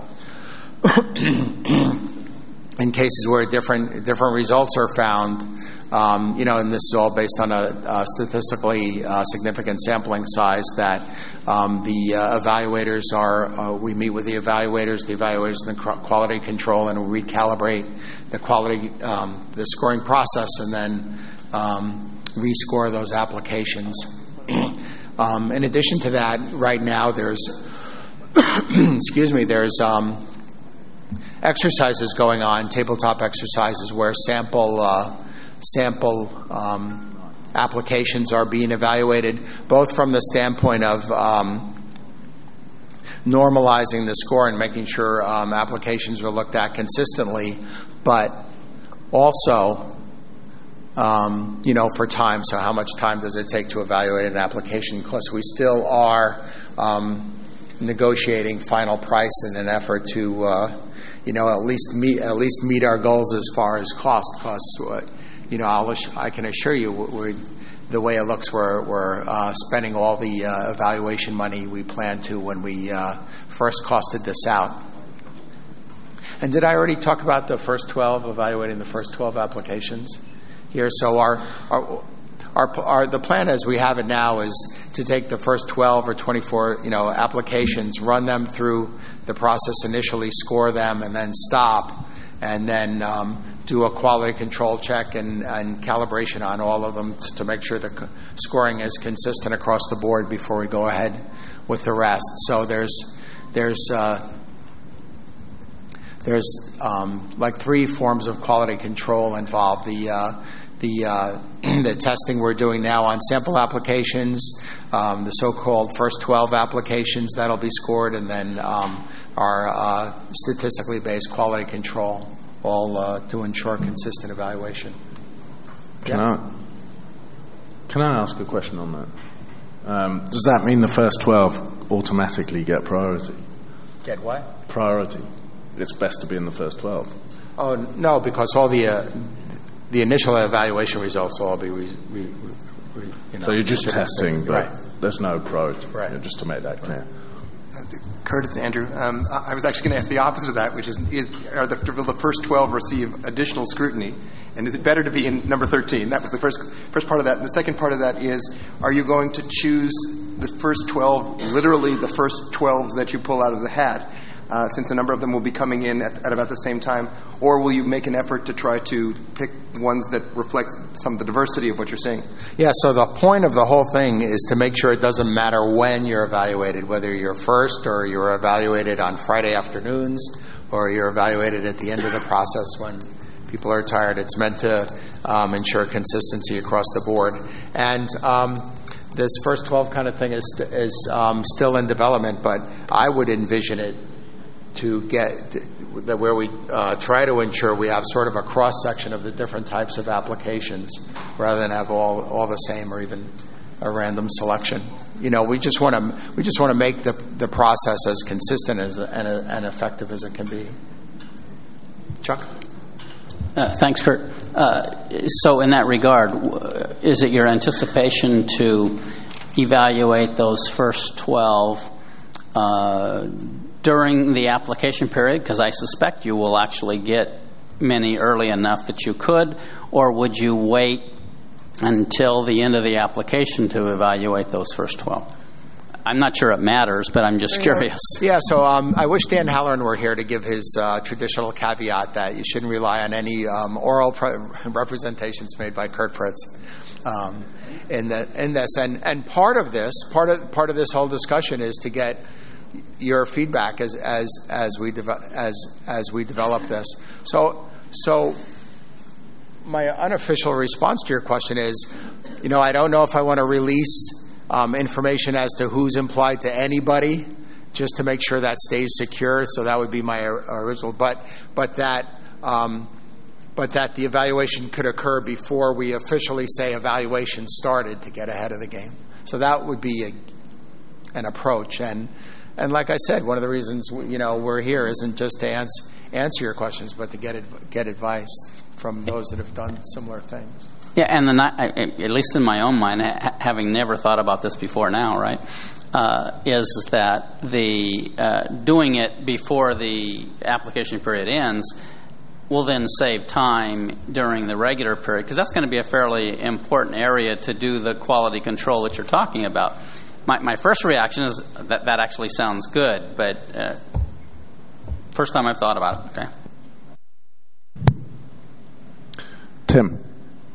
in cases where different different results are found, um, you know, and this is all based on a, a statistically uh, significant sampling size, that um, the uh, evaluators are, uh, we meet with the evaluators, the evaluators in the quality control, and we recalibrate the quality, um, the scoring process, and then um, rescore those applications. um, in addition to that, right now there's, excuse me, there's um, exercises going on, tabletop exercises, where sample uh, sample um, applications are being evaluated, both from the standpoint of um, normalizing the score and making sure um, applications are looked at consistently, but also, um, you know, for time. So how much time does it take to evaluate an application? Because we still are um, negotiating final price in an effort to, uh, you know, at least meet at least meet our goals as far as cost. Costs, uh, you know, I'll, I can assure you, we're, the way it looks, we're, we're uh, spending all the uh, evaluation money we planned to when we uh, first costed this out. And did I already talk about the first twelve, evaluating the first twelve applications here? So our, our, our, our the plan as we have it now is to take the first twelve or twenty-four, you know, applications, run them through the process initially, score them, and then stop, and then um, do a quality control check and, and calibration on all of them to, to make sure the c- scoring is consistent across the board before we go ahead with the rest. So there's there's uh, there's um, like three forms of quality control involved. The uh, the uh, the testing we're doing now on sample applications, um, the so-called first twelve applications that'll be scored, and then um, our uh, statistically based quality control, all uh, to ensure consistent evaluation. Can, yeah. I, can I ask a question on that? Um, does that mean the first twelve automatically get priority? Get what? Priority. It's best to be in the first twelve. Oh, no, because all the uh, the initial evaluation results will all be, re, re, re, you know. So you're just testing, but right. There's no priority. Right. Yeah, just to make that clear. Kurt, it's Andrew. Um, I was actually going to ask the opposite of that, which is, is are the, will the first twelve receive additional scrutiny? And is it better to be in number thirteen? That was the first first part of that. And the second part of that is, are you going to choose the first twelve, literally the first twelve that you pull out of the hat, uh, since a number of them will be coming in at, at about the same time? Or will you make an effort to try to pick ones that reflect some of the diversity of what you're seeing? Yeah, so the point of the whole thing is to make sure it doesn't matter when you're evaluated, whether you're first or you're evaluated on Friday afternoons or you're evaluated at the end of the process when people are tired. It's meant to um, ensure consistency across the board. And um, this first twelve kind of thing is, is um, still in development, but I would envision it to get that where we uh, try to ensure we have sort of a cross-section of the different types of applications rather than have all, all the same or even a random selection. You know, we just want to we just want to make the the process as consistent as and, and effective as it can be. Chuck? Uh, thanks, Kurt. Uh, so in that regard, is it your anticipation to evaluate those first twelve uh, during the application period? Because I suspect you will actually get many early enough that you could, or would you wait until the end of the application to evaluate those first twelve? I'm not sure it matters, but I'm just curious. Yeah, so um, I wish Dan Halloran were here to give his uh, traditional caveat that you shouldn't rely on any um, oral pre- representations made by Kurt Fritz um, in, the, in this. And, and part of this, part of part of this whole discussion is to get your feedback as as as we de- as as we develop this. So so. My unofficial response to your question is, you know, I don't know if I want to release um, information as to who's implied to anybody, just to make sure that stays secure. So that would be my original. But but that um, but that the evaluation could occur before we officially say evaluation started to get ahead of the game. So that would be a, an approach. And and like I said, one of the reasons you know we're here isn't just to answer answer your questions, but to get adv- get advice from those that have done similar things. Yeah, and then I, at least in my own mind, ha- having never thought about this before now, right, uh, is that the uh, doing it before the application period ends will then save time during the regular period, because that's going to be a fairly important area to do the quality control that you're talking about. My, my first reaction is that that actually sounds good, but uh, first time I've thought about it. Okay. Tim.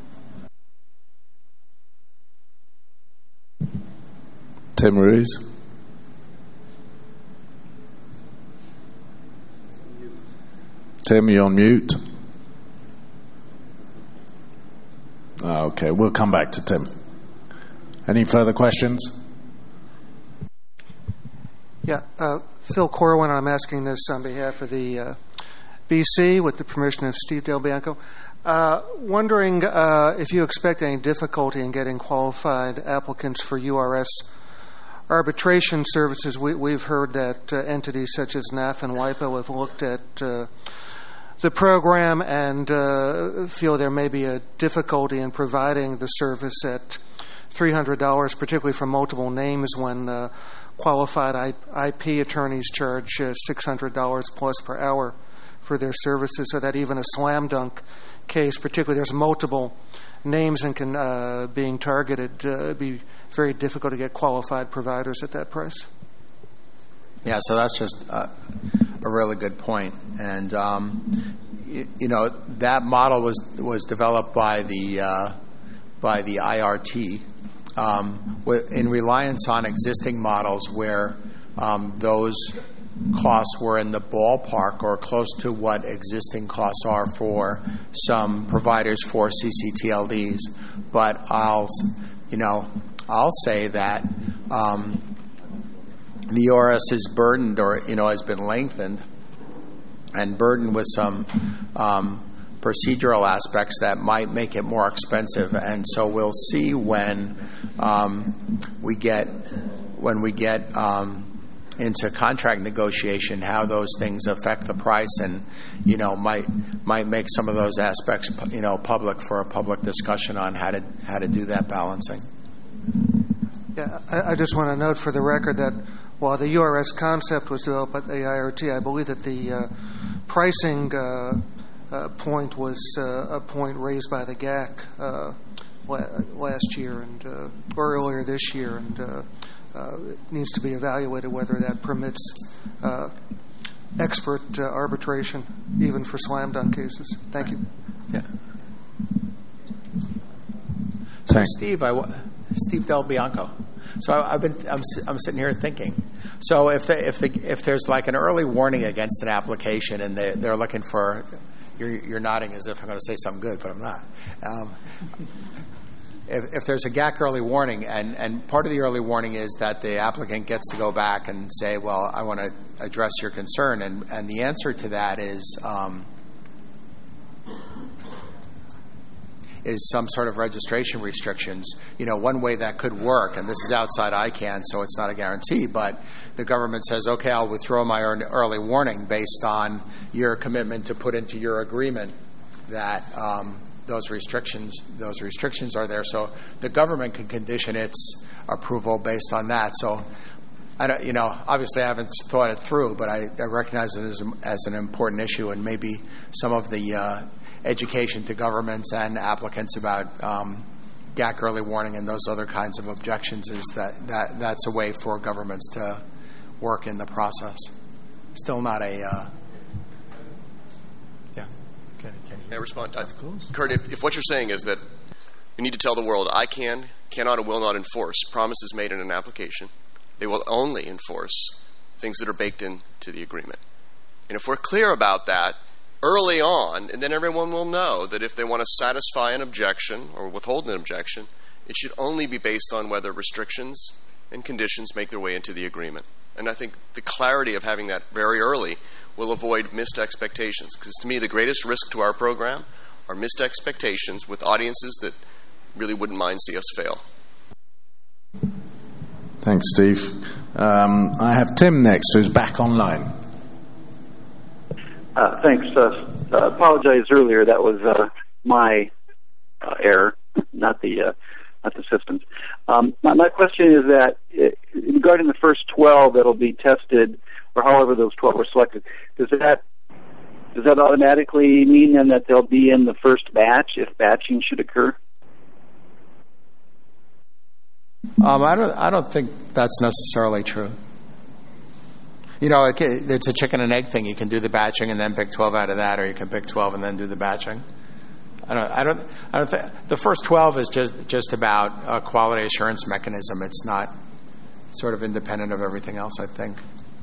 Tim Ruiz. Tim, you're on mute. Oh, okay, we'll come back to Tim. Any further questions? Yeah, uh, Phil Corwin, I'm asking this on behalf of the uh, B C with the permission of Steve Del Bianco. Uh, wondering uh, if you expect any difficulty in getting qualified applicants for U R S arbitration services. We, we've heard that uh, entities such as N A F and WIPO have looked at uh, the program and uh, feel there may be a difficulty in providing the service at three hundred dollars, particularly for multiple names, when uh, qualified I P attorneys charge uh, six hundred dollars plus per hour for their services, so that even a slam dunk case, particularly there's multiple names and can uh, being targeted, uh, it'd be very difficult to get qualified providers at that price. Yeah, so that's just uh, a really good point. And um, you, you know that model was was developed by the uh, by the I R T um, with, in reliance on existing models where um, those costs were in the ballpark or close to what existing costs are for some providers for C C T L Ds. But I'll, you know, I'll say that um, the U R S is burdened, or you know, has been lengthened and burdened with some um, procedural aspects that might make it more expensive. And so we'll see when um, we get when we get. Um, into contract negotiation, how those things affect the price, and you know might might make some of those aspects you know public for a public discussion on how to how to do that balancing. Yeah, I, I just want to note for the record that while the U R S concept was developed by the I R T, I believe that the uh, pricing uh, uh, point was uh, a point raised by the G A C uh, last year and uh, or earlier this year, and. Uh, Uh, it needs to be evaluated whether that permits uh, expert uh, arbitration, even for slam dunk cases. Thank you. Yeah. So Steve, I, Steve Del Bianco. So I, I've been, I'm, I'm sitting here thinking. So if the, if the, if there's like an early warning against an application and they, they're looking for, you're, you're nodding as if I'm going to say something good, but I'm not. Um, If, if there's a G A C early warning, and, and part of the early warning is that the applicant gets to go back and say, well, I want to address your concern, and, and the answer to that is um, is some sort of registration restrictions. You know, one way that could work, and this is outside I CANN, so it's not a guarantee, but the government says, okay, I'll withdraw my early warning based on your commitment to put into your agreement that um, those restrictions those restrictions are there. So the government can condition its approval based on that. So, I don't, you know, obviously I haven't thought it through, but I, I recognize it as, as an important issue, and maybe some of the uh, education to governments and applicants about um, G A C early warning and those other kinds of objections is that, that that's a way for governments to work in the process. Still not a uh, yeah. Can, can May I respond? Of course. Kurt, if, if what you're saying is that we need to tell the world I can, cannot, and will not enforce promises made in an application, they will only enforce things that are baked into the agreement. And if we're clear about that early on, and then everyone will know that if they want to satisfy an objection or withhold an objection, it should only be based on whether restrictions and conditions make their way into the agreement. And I think the clarity of having that very early will avoid missed expectations. Because to me, the greatest risk to our program are missed expectations with audiences that really wouldn't mind see us fail. Thanks, Steve. Um, I have Tim next, who's back online. Uh, thanks. Uh, uh, apologize earlier. That was uh, my uh, error, not the uh, not the system's. Um, my, my question is that uh, regarding the first twelve that'll be tested, or however those twelve were selected, does that does that automatically mean then that they'll be in the first batch if batching should occur? Um, I don't. I don't think that's necessarily true. You know, it, it's a chicken and egg thing. You can do the batching and then pick twelve out of that, or you can pick twelve and then do the batching. I don't. I don't. I don't think the first twelve is just just about a quality assurance mechanism. It's not sort of independent of everything else, I think.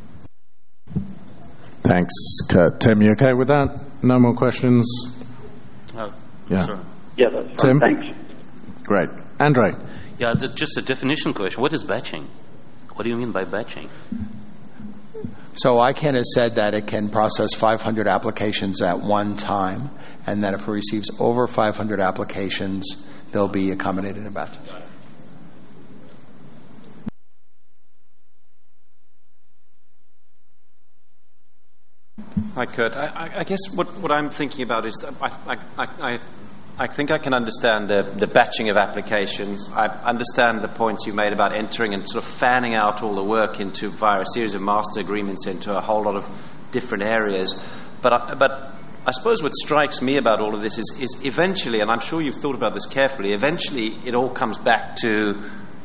Thanks, Kurt. Tim, you okay with that? No more questions? Oh, yeah. Sorry. Yeah, that's fine. Tim? Thanks. Great. Andre? Yeah, the, just a definition question. What is batching? What do you mean by batching? So I CANN has said that it can process five hundred applications at one time, and that if it receives over five hundred applications, they'll be accommodated in batches. Hi, Kurt. I, I guess what, what I'm thinking about is that I, I, I, I think I can understand the, the batching of applications. I understand the points you made about entering and sort of fanning out all the work into via a series of master agreements into a whole lot of different areas. But I, but I suppose what strikes me about all of this is, is eventually, and I'm sure you've thought about this carefully, eventually it all comes back to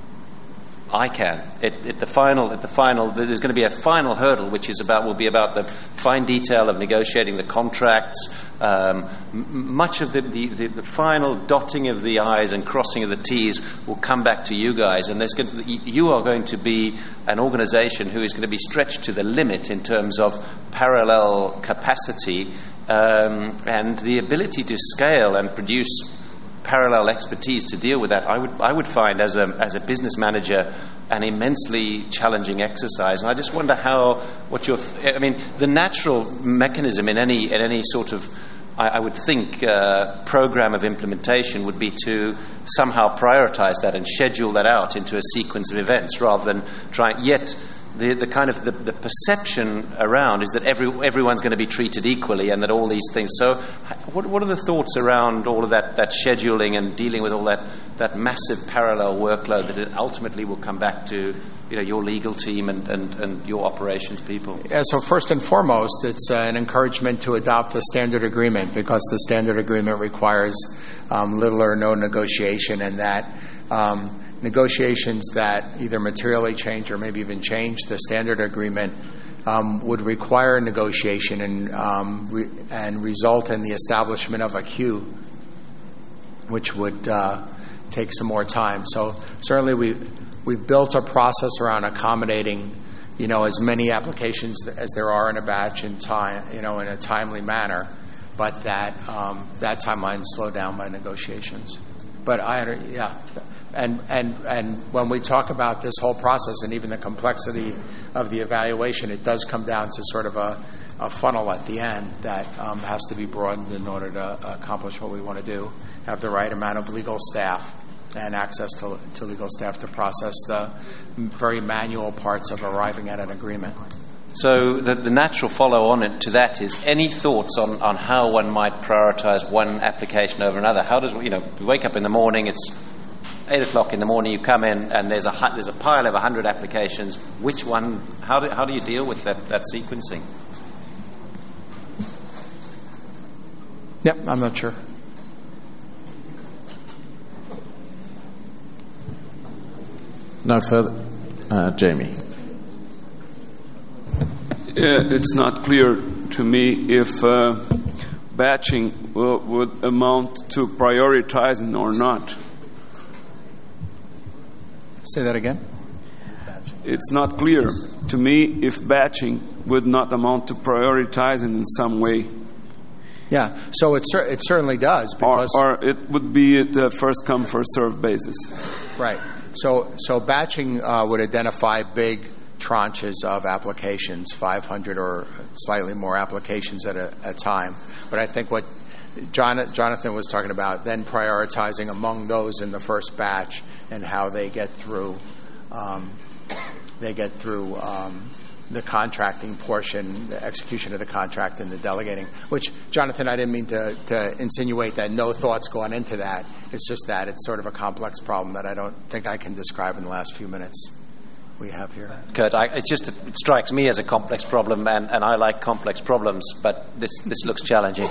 I CANN. At, at the final, at the final, there's going to be a final hurdle, which is about will be about the fine detail of negotiating the contracts. Um, m- much of the, the, the, the final dotting of the I's and crossing of the T's will come back to you guys, and there's going to, you are going to be an organisation who is going to be stretched to the limit in terms of parallel capacity um, and the ability to scale and produce parallel expertise to deal with that. I would I would find as a as a business manager an immensely challenging exercise. And I just wonder how what your th- I mean the natural mechanism in any in any sort of I, I would think uh, program of implementation would be to somehow prioritize that and schedule that out into a sequence of events rather than trying yet. The, the kind of the, the perception around is that every, everyone's going to be treated equally and that all these things. So what, what are the thoughts around all of that, that scheduling and dealing with all that, that massive parallel workload that it ultimately will come back to you know, your legal team and, and, and your operations people? Yeah, so first and foremost, it's uh, an encouragement to adopt the standard agreement because the standard agreement requires um, little or no negotiation, and that um, negotiations that either materially change or maybe even change the standard agreement um, would require negotiation and um, re- and result in the establishment of a queue, which would uh, take some more time. So certainly we we've built a process around accommodating, you know, as many applications as there are in a batch in time, you know, in a timely manner, but that um, that timeline slowed down by negotiations. But I, yeah. And, and and when we talk about this whole process and even the complexity of the evaluation, it does come down to sort of a, a funnel at the end that um, has to be broadened in order to accomplish what we want to do. have the right amount of legal staff and access to, to legal staff to process the very manual parts of arriving at an agreement. So the, the natural follow-on to that is any thoughts on, on how one might prioritize one application over another? How does, you know, you wake up in the morning, it's eight o'clock in the morning, you come in and there's a, there's a pile of one hundred applications. Which one, how do, how do you deal with that, that sequencing? Yep, I'm not sure. No further. Uh, Jamie. It's not clear to me if uh, batching will, would amount to prioritizing or not. Say that again. It's not clear to me if batching would not amount to prioritizing in some way. Yeah, so it, cer- it certainly does. Because or, or it would be the first come, first served basis. Right. So, so batching uh, would identify big tranches of applications, five hundred or slightly more applications at a, a time. But I think what John, Jonathan was talking about, then prioritizing among those in the first batch and how they get through, um, they get through um, the contracting portion, the execution of the contract, and the delegating. Which, Jonathan, I didn't mean to, to insinuate that no thought's gone into that. It's just that it's sort of a complex problem that I don't think I can describe in the last few minutes we have here. Kurt, I, it's just it strikes me as a complex problem, and, and I like complex problems, but this this looks challenging.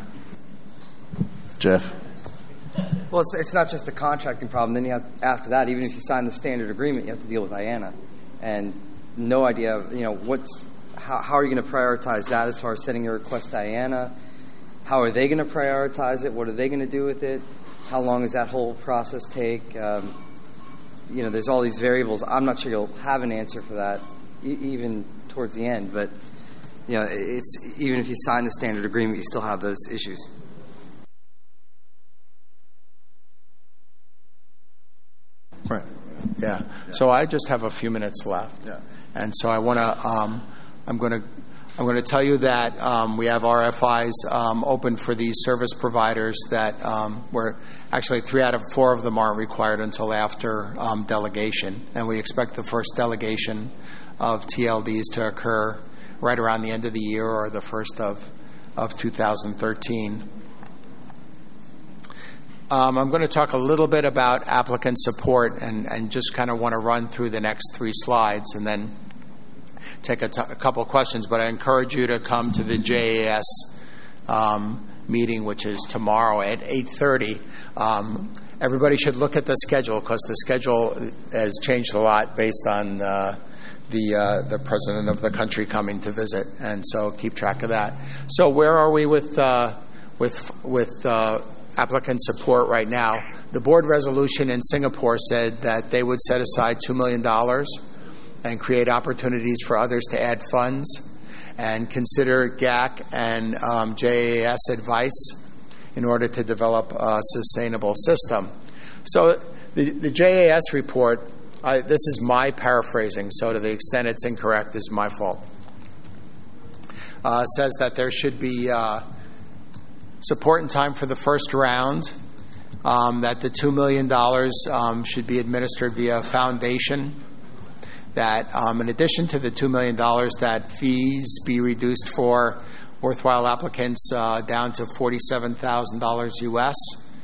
Jeff. Well, it's, it's not just the contracting problem. Then you have, after that, even if you sign the standard agreement, you have to deal with I A N A, and no idea of, you know, what's how, how are you going to prioritize that as far as sending a request to I A N A? How are they going to prioritize it? What are they going to do with it? How long does that whole process take? Um, you know, there's all these variables. I'm not sure you'll have an answer for that, e- even towards the end. But you know, it's even if you sign the standard agreement, you still have those issues. Right. Yeah. So I just have a few minutes left. Yeah. And so I want to. Um, I'm going to. I'm going to tell you that um, we have R F Is um, open for these service providers that um, were actually three out of four of them aren't required until after um, delegation. And we expect the first delegation of T L Ds to occur right around the end of the year or the first of, of two thousand thirteen. Um, I'm going to talk a little bit about applicant support and, and just kind of want to run through the next three slides and then take a, t- a couple of questions, but I encourage you to come to the J A S um, meeting, which is tomorrow at eight thirty. Um, everybody should look at the schedule because the schedule has changed a lot based on uh, the uh, the president of the country coming to visit, and so keep track of that. So where are we with uh, with with uh, applicant support right now? The board resolution in Singapore said that they would set aside two million dollars and create opportunities for others to add funds and consider G A C and um, J A S advice in order to develop a sustainable system. So the, the J A S report, I, this is my paraphrasing, so to the extent it's incorrect, is my fault, uh, says that there should be uh, support in time for the first round, um, that the two million dollars um, should be administered via foundation, that um, in addition to the two million dollars, that fees be reduced for worthwhile applicants uh, down to forty-seven thousand dollars U S,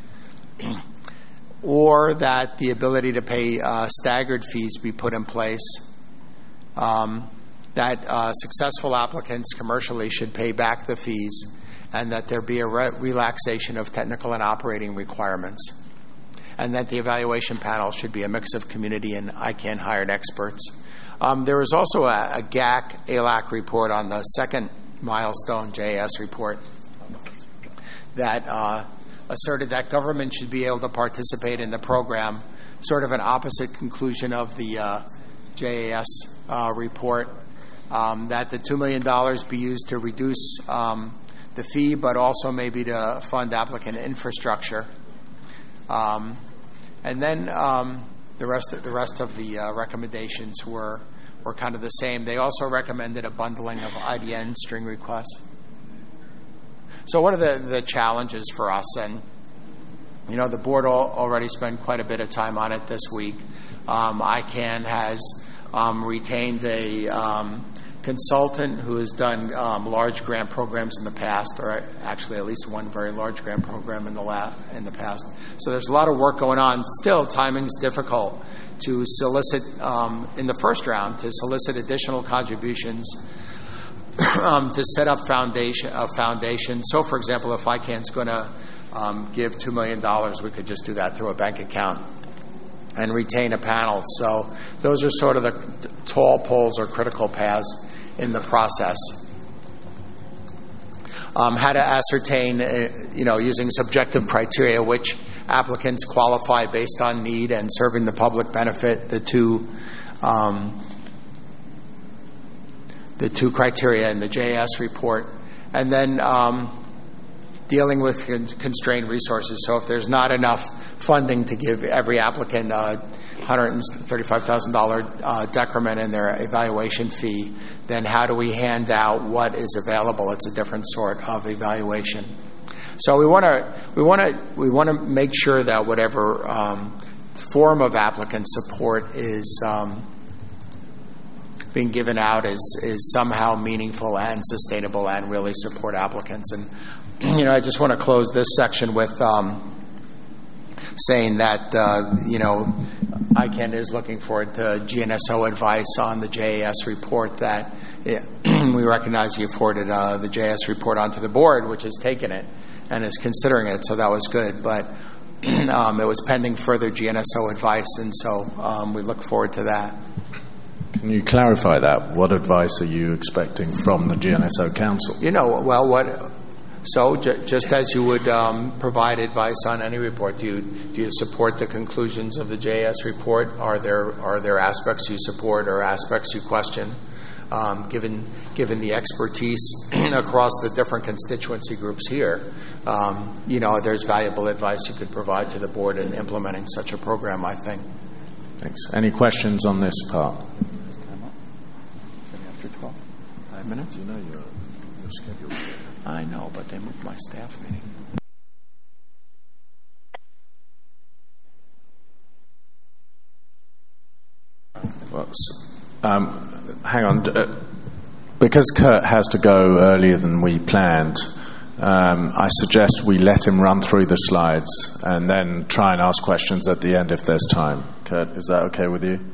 or that the ability to pay uh, staggered fees be put in place, um, that uh, successful applicants commercially should pay back the fees, and that there be a re- relaxation of technical and operating requirements, and that the evaluation panel should be a mix of community and I CANN hired experts. Um, there was also a, a G A C A L A C report on the second milestone J A S report that uh, asserted that government should be able to participate in the program, sort of an opposite conclusion of the uh, J A S uh, report, um, that the two million dollars be used to reduce um, the fee, but also maybe to fund applicant infrastructure. Um, and then um, the rest of, the rest of the uh, recommendations were were kind of the same. They also recommended a bundling of I D N string requests. So what are the, the challenges for us? And You know, the board all, already spent quite a bit of time on it this week. Um, ICANN has um, retained a um, consultant who has done um, large grant programs in the past, or actually at least one very large grant program in the la- in the past. So there's a lot of work going on. Still, timing's difficult to solicit um, in the first round to solicit additional contributions um, to set up foundation a foundation. So, for example, if ICANN's going to um, give two million dollars, we could just do that through a bank account and retain a panel. So those are sort of the tall poles or critical paths in the process. Um, how to ascertain, uh, you know, using subjective criteria, which applicants qualify based on need and serving the public benefit, the two um, the two criteria in the J S report. And then um, dealing with con- constrained resources. So if there's not enough funding to give every applicant a one hundred thirty-five thousand dollars uh, decrement in their evaluation fee, then how do we hand out what is available? It's a different sort of evaluation. So we want to we want to we want to make sure that whatever um, form of applicant support is um, being given out is is somehow meaningful and sustainable and really support applicants. And you know, I just want to close this section with um, saying that uh, you know, ICANN is looking forward to G N S O advice on the J A S report. That it, we recognize you forwarded uh, the J A S report onto the board, which has taken it and is considering it, so that was good. But um, it was pending further G N S O advice, and so um, we look forward to that. Can you clarify that? What advice are you expecting from the G N S O Council? You know, well, what so j- just as you would um, provide advice on any report, do you do you support the conclusions of the J A S report? Are there are there aspects you support or aspects you question? Um, given given the expertise across the different constituency groups here, um, you know, there's valuable advice you could provide to the board in implementing such a program, I think. Thanks. Any questions on this part? After twelve, five minutes. You know your, your schedule. I know, but they moved my staff meeting. Well, um, hang on. Uh, because Kurt has to go earlier than we planned, um, I suggest we let him run through the slides and then try and ask questions at the end if there's time. Kurt, is that okay with you?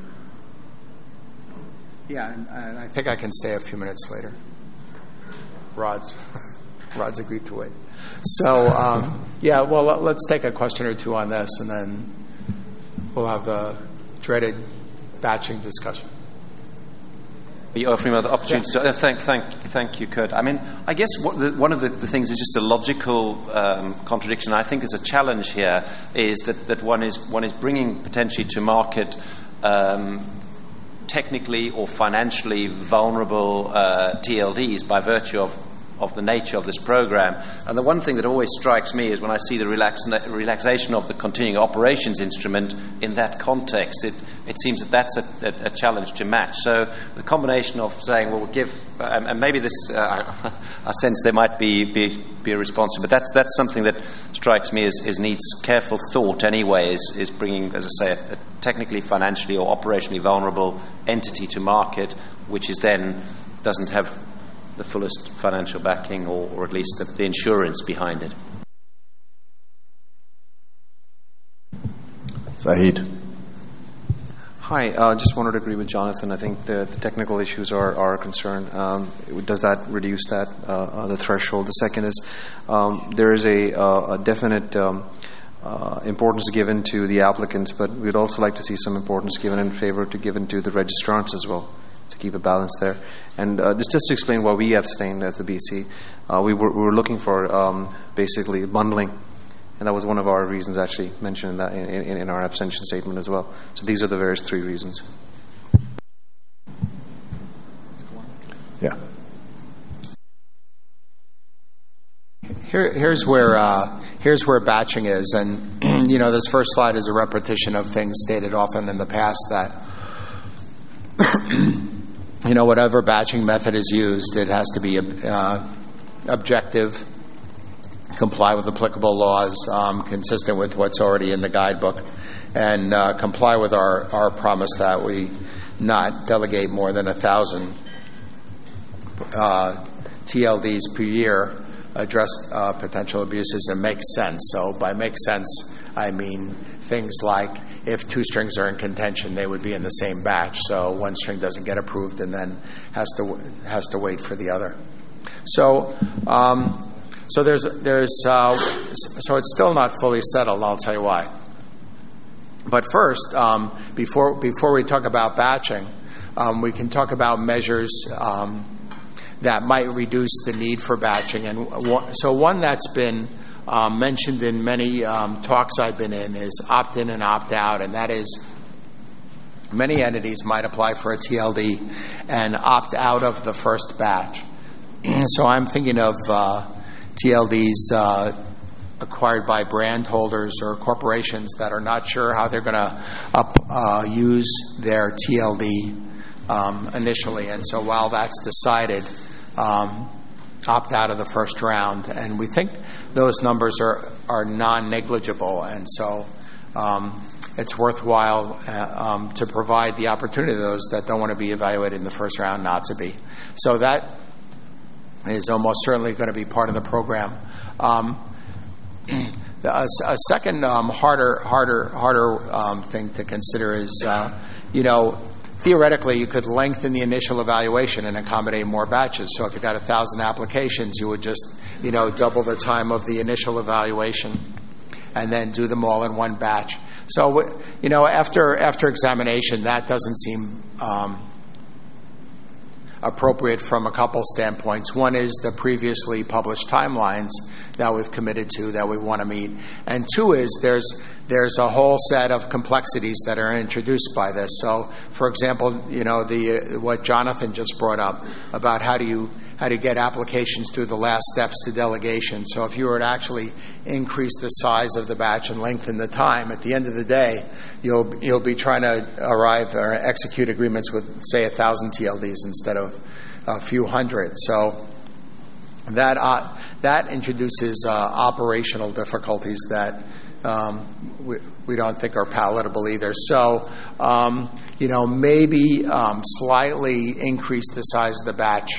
Yeah, and, and I think I can stay a few minutes later. Rod's, Rod's agreed to wait. So, um, yeah, well, let's take a question or two on this, and then we'll have the dreaded batching discussion. You offering me the opportunity Yeah. to uh, thank, thank, thank you, Kurt. I mean, I guess what the, one of the, the things is just a logical um, contradiction. I think there's a challenge here is that, that one is one is bringing potentially to market um, technically or financially vulnerable uh, T L Ds by virtue of of the nature of this program. And the one thing that always strikes me is when I see the relax, relaxation of the continuing operations instrument in that context, it, it seems that that's a, a, a challenge to match. So the combination of saying, well, we'll give, um, and maybe this, uh, I sense there might be, be, be a response to, but that's, that's something that strikes me as, as needs careful thought anyway, is, is bringing, as I say, a, a technically, financially or operationally vulnerable entity to market, which is then doesn't have the fullest financial backing, or, or at least the, the insurance behind it. Zahid. Hi, I uh, just wanted to agree with Jonathan. I think the, the technical issues are, are a concern. Um, does that reduce that, uh, the threshold? The second is um, there is a, uh, a definite um, uh, importance given to the applicants, but we'd also like to see some importance given in favor to given to the registrants as well, to keep a balance there. And uh, this just to explain why we abstained as the B C. Uh, we, were, we were looking for um, basically bundling, and that was one of our reasons actually mentioned in, that, in, in, in our abstention statement as well. So these are the various three reasons. Yeah. Here, here's where uh, here's where batching is, and you know, this first slide is a repetition of things stated often in the past that you know, whatever batching method is used, it has to be uh, objective, comply with applicable laws um, consistent with what's already in the guidebook, and uh, comply with our, our promise that we not delegate more than a thousand uh, T L Ds per year, address uh, potential abuses, and make sense. So by make sense, I mean things like if two strings are in contention, they would be in the same batch. So one string doesn't get approved and then has to has to wait for the other. So um, so there's there's uh, so it's still not fully settled. I'll tell you why. But first, um, before before we talk about batching, um, we can talk about measures um, that might reduce the need for batching. And one, so one that's been um, mentioned in many um, talks I've been in is opt-in and opt-out, and that is many entities might apply for a T L D and opt out of the first batch. So I'm thinking of uh, T L Ds uh, acquired by brand holders or corporations that are not sure how they're going to uh, use their T L D um, initially. And so while that's decided, um, opt out of the first round. And we think those numbers are, are non-negligible. And so um, it's worthwhile uh, um, to provide the opportunity to those that don't want to be evaluated in the first round not to be. So that is almost certainly going to be part of the program. Um, A, a second um, harder, harder, harder um, thing to consider is, uh, you know, theoretically you could lengthen the initial evaluation and accommodate more batches. So if you got a thousand applications, you would just, you know, double the time of the initial evaluation, and then do them all in one batch. So, you know, after after examination, that doesn't seem um, appropriate from a couple standpoints. One is the previously published timelines that we've committed to that we want to meet, and two is there's there's a whole set of complexities that are introduced by this. So, for example, you know the uh, what Jonathan just brought up about how do you how do you get applications through the last steps to delegation. So, if you were to actually increase the size of the batch and lengthen the time, at the end of the day, you'll you'll be trying to arrive or execute agreements with, say, a thousand T L Ds instead of a few hundred. So that uh, that introduces uh, operational difficulties that um, we, we don't think are palatable either. So, um, you know, maybe um, slightly increase the size of the batch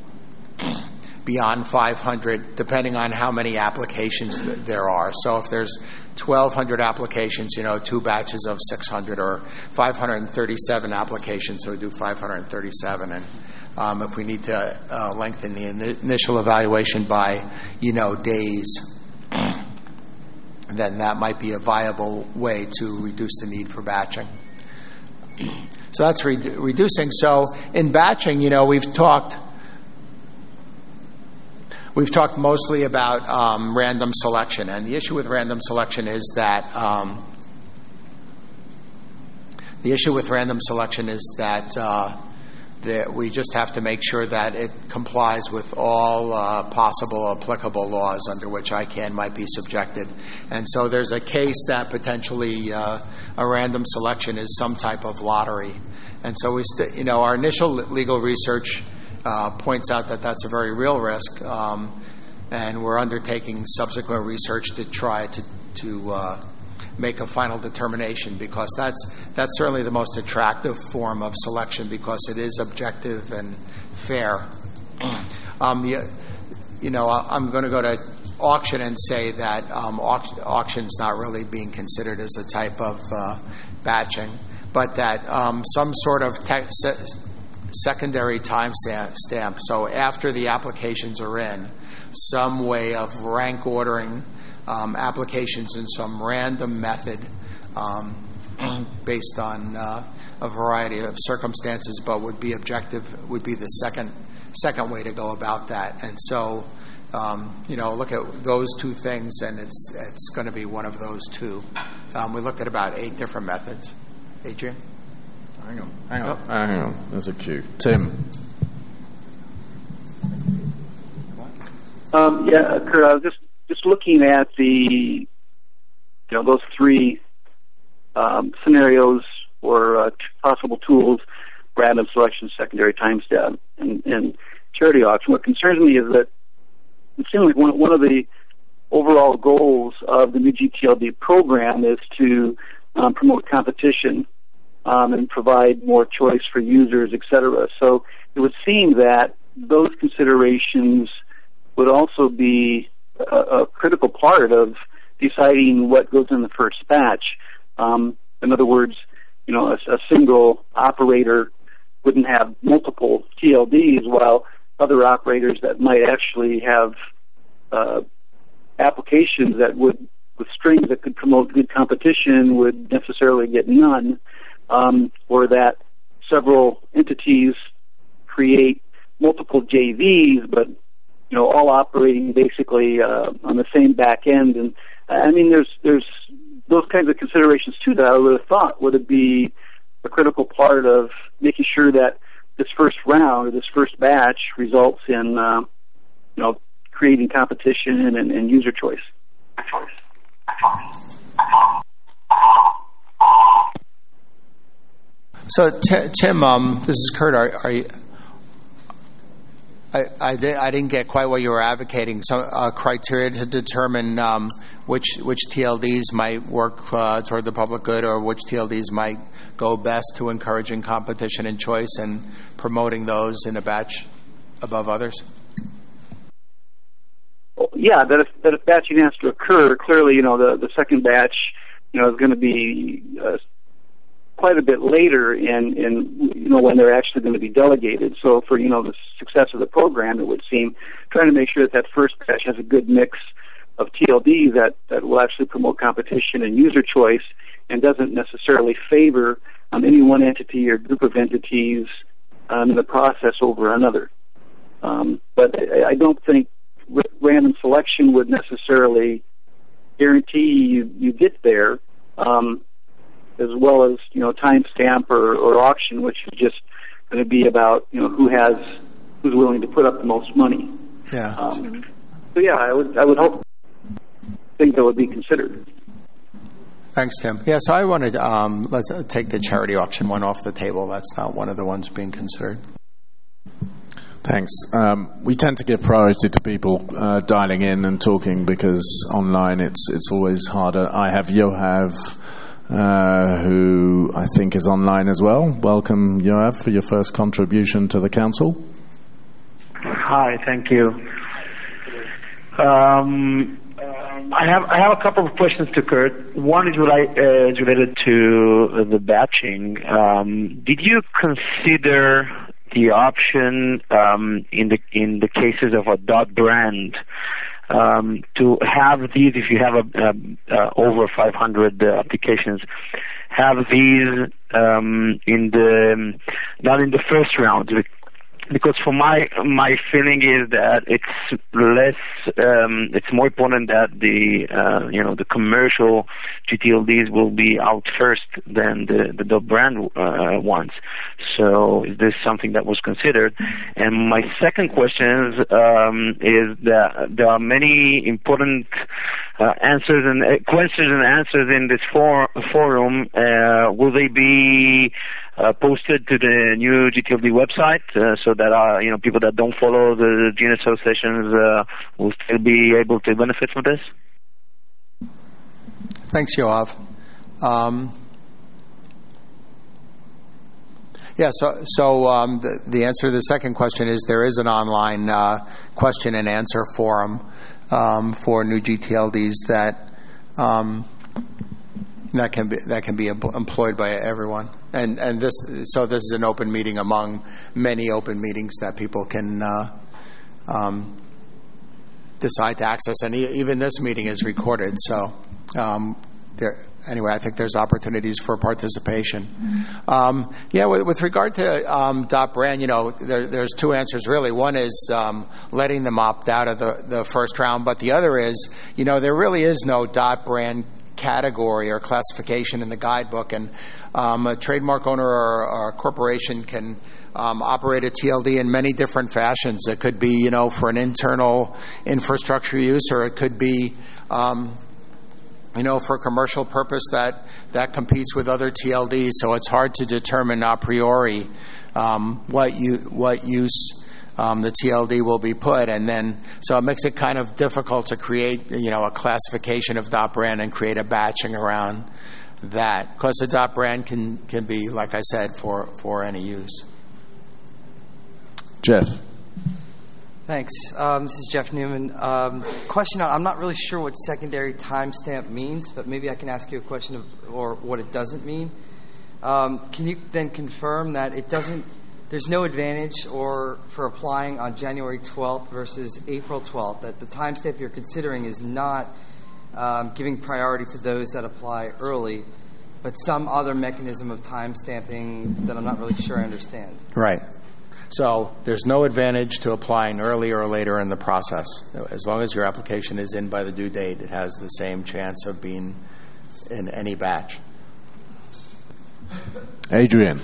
beyond five hundred, depending on how many applications th- there are. So if there's twelve hundred applications, you know, two batches of six hundred, or five hundred thirty-seven applications, so we do five hundred thirty-seven. And um, if we need to uh, lengthen the in- initial evaluation by, you know, days, then that might be a viable way to reduce the need for batching. So that's re- reducing. So in batching, you know, we've talked We've talked mostly about um, random selection, and the issue with random selection is that um, the issue with random selection is that uh, that we just have to make sure that it complies with all uh, possible applicable laws under which I CANN might be subjected. And so there's a case that potentially uh, a random selection is some type of lottery. And so we, st- you know, our initial legal research Uh, points out that that's a very real risk, um, and we're undertaking subsequent research to try to to uh, make a final determination, because that's that's certainly the most attractive form of selection, because it is objective and fair. Um, the, you know, I'm going to go to auction and say that um, au- auction's not really being considered as a type of uh, batching, but that um, some sort of te- se- secondary time stamp, so after the applications are in, some way of rank ordering um, applications in some random method um, based on uh, a variety of circumstances, but would be objective, would be the second second way to go about that. And so, um, you know, look at those two things, and it's it's going to be one of those two. Um, we looked at about eight different methods. Adrian? Hang on, hang on, oh. hang on. There's a queue. Tim. Um, yeah, Kurt, I was just, just looking at the, you know, those three um, scenarios or uh, t- possible tools: random selection, secondary timestamp, and, and charity auction. What concerns me is that it seems like one, one of the overall goals of the new G T L D program is to um, promote competition um, and provide more choice for users, et cetera. So it would seem that those considerations would also be a, a critical part of deciding what goes in the first batch. Um, in other words, you know, a, a single operator wouldn't have multiple T L Ds, while other operators that might actually have uh, applications that would, with strings that could promote good competition, would necessarily get none, um, or that several entities create multiple J Vs, but you know, all operating basically uh, on the same back end. And I mean, there's there's those kinds of considerations too that I would have thought would be a critical part of making sure that this first round or this first batch results in uh, you know, creating competition and, and user choice. So, t- Tim, um, this is Kurt. Are, are you? I, I, did, I didn't get quite what you were advocating. So, uh, criteria to determine um, which which T L Ds might work uh, toward the public good, or which T L Ds might go best to encouraging competition and choice, and promoting those in a batch above others. Yeah, that if, that if batching has to occur, clearly, you know, the, the second batch, you know, is going to be uh, quite a bit later in, in, you know, when they're actually going to be delegated. So for, you know, the success of the program, it would seem, trying to make sure that that first batch has a good mix of T L Ds that, that will actually promote competition and user choice, and doesn't necessarily favor um, any one entity or group of entities um, in the process over another. Um, but I, I don't think random selection would necessarily guarantee you, you get there, um, as well as, you know, timestamp or, or auction, which is just going to be about, you know, who has, who's willing to put up the most money. Yeah. Um, so yeah, I would, I would hope things that would be considered. Thanks, Tim. Yeah, so I wanted, um, let's take the charity auction one off the table. That's not one of the ones being considered. Thanks. Um, we tend to give priority to people uh, dialing in and talking, because online it's it's always harder. I have Yoav, uh, who I think is online as well. Welcome, Yoav, for your first contribution to the council. Hi, thank you. Um, I have I have a couple of questions to Kurt. One is, relate, uh, is related to the batching. Um, did you consider the option um, in the in the cases of a dot brand um, to have these, if you have a, a, a over five hundred uh, applications, have these um, in the not in the first round? Because for my my feeling is that it's less, um, it's more important that the uh, you know the commercial G T L Ds will be out first than the the dot brand uh, ones. So is this something that was considered? And my second question is, um, is that there are many important uh, answers and uh, questions and answers in this for, forum. Uh, will they be Uh, posted to the new G T L D website, uh, so that uh, you know people that don't follow the G N S O sessions uh, will still be able to benefit from this? Thanks, Yoav. Um, yeah, so so um, the, the answer to the second question is there is an online uh, question and answer forum um, for new G T L Ds that um, that can be that can be employed by everyone. And and this so this is an open meeting among many open meetings that people can uh, um, decide to access. And e- even this meeting is recorded. So um, there, anyway, I think there's opportunities for participation. Um, yeah, with, with regard to um, dot brand, you know, there, there's two answers really. One is um, letting them opt out of the, the first round, but the other is, you know, there really is no dot brand category or classification in the guidebook, and um, a trademark owner or, or a corporation can um, operate a T L D in many different fashions. It could be, you know, for an internal infrastructure use, or it could be, um, you know, for a commercial purpose that that competes with other T L Ds. So it's hard to determine a priori um, what you what use um, the T L D will be put, and then so it makes it kind of difficult to create, you know, a classification of dot brand and create a batching around that, because the dot brand can can be, like I said, for for any use. Jeff. Thanks. Um, this is Jeff Newman. Um, question: I'm not really sure what secondary timestamp means, but maybe I can ask you a question of, or what it doesn't mean. Um, can you then confirm that it doesn't? There's no advantage or for applying on January twelfth versus April twelfth. That the timestamp you're considering is not um, giving priority to those that apply early, but some other mechanism of timestamping that I'm not really sure I understand. Right. So there's no advantage to applying earlier or later in the process. As long as your application is in by the due date, it has the same chance of being in any batch. Adrian.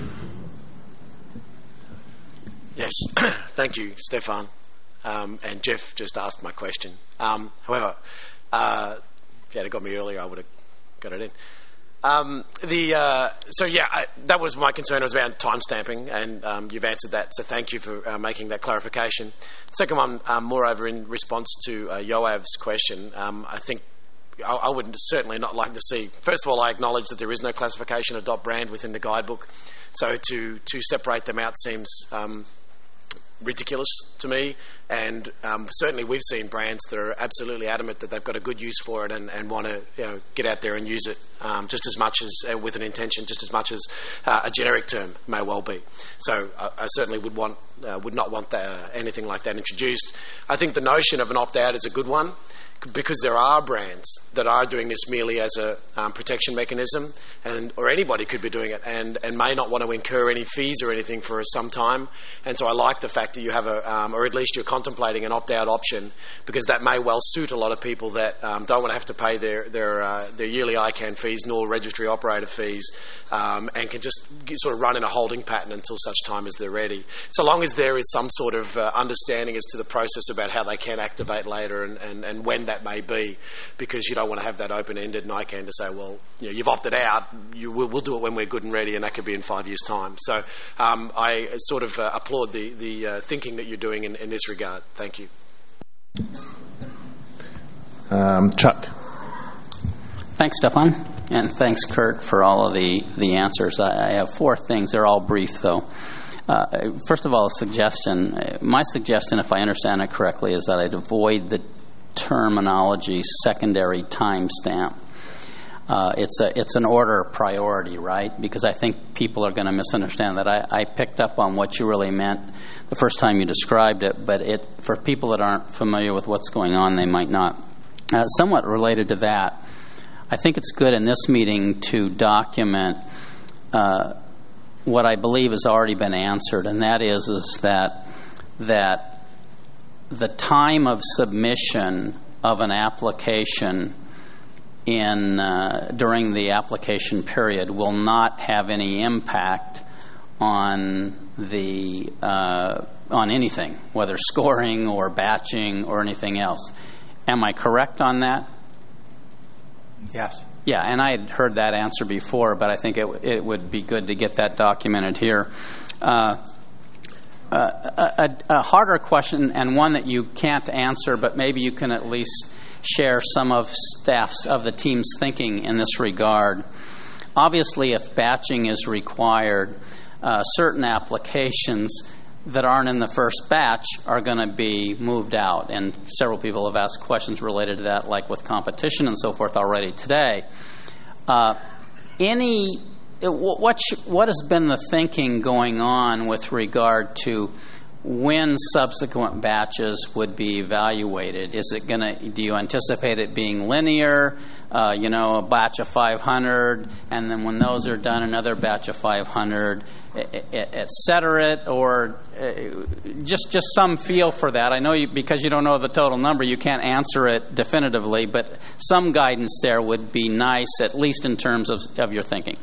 Yes. Thank you, Stefan. Um, and Jeff just asked my question. Um, however, uh, if you had got me earlier, I would have got it in. Um, the uh, so yeah, I, that was my concern. It was around timestamping, and um, you've answered that. So thank you for uh, making that clarification. Second one, um, moreover, in response to uh, Yoav's question, um, I think I, I would certainly not like to see. First of all, I acknowledge that there is no classification of dot brand within the guidebook, so to to separate them out seems Um, ridiculous to me, and um, certainly we've seen brands that are absolutely adamant that they've got a good use for it and, and want to, you know, get out there and use it um, just as much as uh, with an intention, just as much as uh, a generic term may well be. So I, I certainly would want uh, would not want that, uh, anything like that introduced. I think the notion of an opt-out is a good one, because there are brands that are doing this merely as a um, protection mechanism, and or anybody could be doing it and, and may not want to incur any fees or anything for some time. And so I like the fact that you have a, um, or at least you're contemplating an opt-out option, because that may well suit a lot of people that um, don't want to have to pay their their, uh, their yearly I CANN fees nor registry operator fees, um, and can just get, sort of run in a holding pattern until such time as they're ready. So long as there is some sort of uh, understanding as to the process about how they can activate later and, and, and when that may be, because you don't want to have that open-ended and I CANN to say, well, you know, you've opted out, you will, we'll do it when we're good and ready, and that could be in five years' time. So um, I sort of uh, applaud the, the uh, thinking that you're doing in, in this regard. Thank you. Um, Chuck. Thanks, Stefan, and thanks, Kurt, for all of the, the answers. I, I have four things. They're all brief, though. Uh, first of all, a suggestion. My suggestion, if I understand it correctly, is that I'd avoid the terminology secondary timestamp. Uh, it's a it's an order of priority, right? Because I think people are going to misunderstand that. I, I picked up on what you really meant the first time you described it, but it for people that aren't familiar with what's going on, they might not. Uh, somewhat related to that, I think it's good in this meeting to document uh, what I believe has already been answered, and that is is that that the time of submission of an application in uh, during the application period will not have any impact on the uh, on anything, whether scoring or batching or anything else. Am I correct on that? Yes. Yeah, and I had heard that answer before, but I think it, it would be good to get that documented here. Uh, Uh, a, a, a harder question, and one that you can't answer, but maybe you can at least share some of staff's, of the team's thinking in this regard. Obviously, if batching is required, uh, certain applications that aren't in the first batch are going to be moved out, and several people have asked questions related to that, like with competition and so forth already today. Uh, any What what has been the thinking going on with regard to when subsequent batches would be evaluated? Is it going to? Do you anticipate it being linear? Uh, you know, a batch of five hundred, and then when those are done, another batch of five hundred, et cetera, or uh, just just some feel for that. I know you, because you don't know the total number, you can't answer it definitively, but some guidance there would be nice, at least in terms of, of your thinking.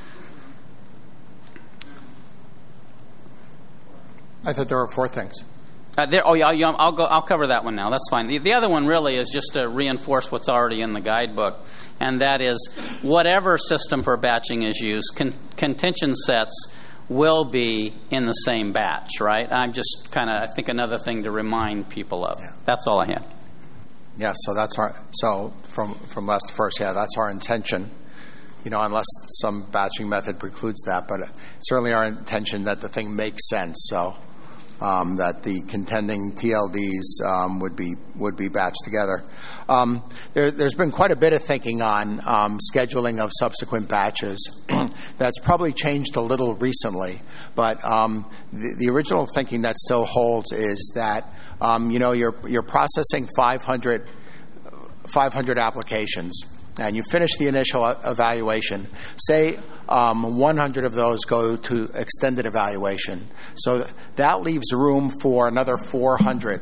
I thought there were four things. Uh, there, oh yeah, yeah, I'll go. I'll cover that one now. That's fine. The, the other one really is just to reinforce what's already in the guidebook, and that is whatever system for batching is used, con- contention sets will be in the same batch, right? I'm just kind of, I think, another thing to remind people of. Yeah. That's all I had. Yeah, so that's our, so from, from last to first, yeah, that's our intention, you know, unless some batching method precludes that, but certainly our intention that the thing makes sense, so um, that the contending T L Ds um, would be would be batched together. Um, there, there's been quite a bit of thinking on um, scheduling of subsequent batches. That's probably changed a little recently, but um, the, the original thinking that still holds is that um, you know you're you're processing five hundred, five hundred applications, and you finish the initial evaluation. Say um, one hundred of those go to extended evaluation. So that leaves room for another four hundred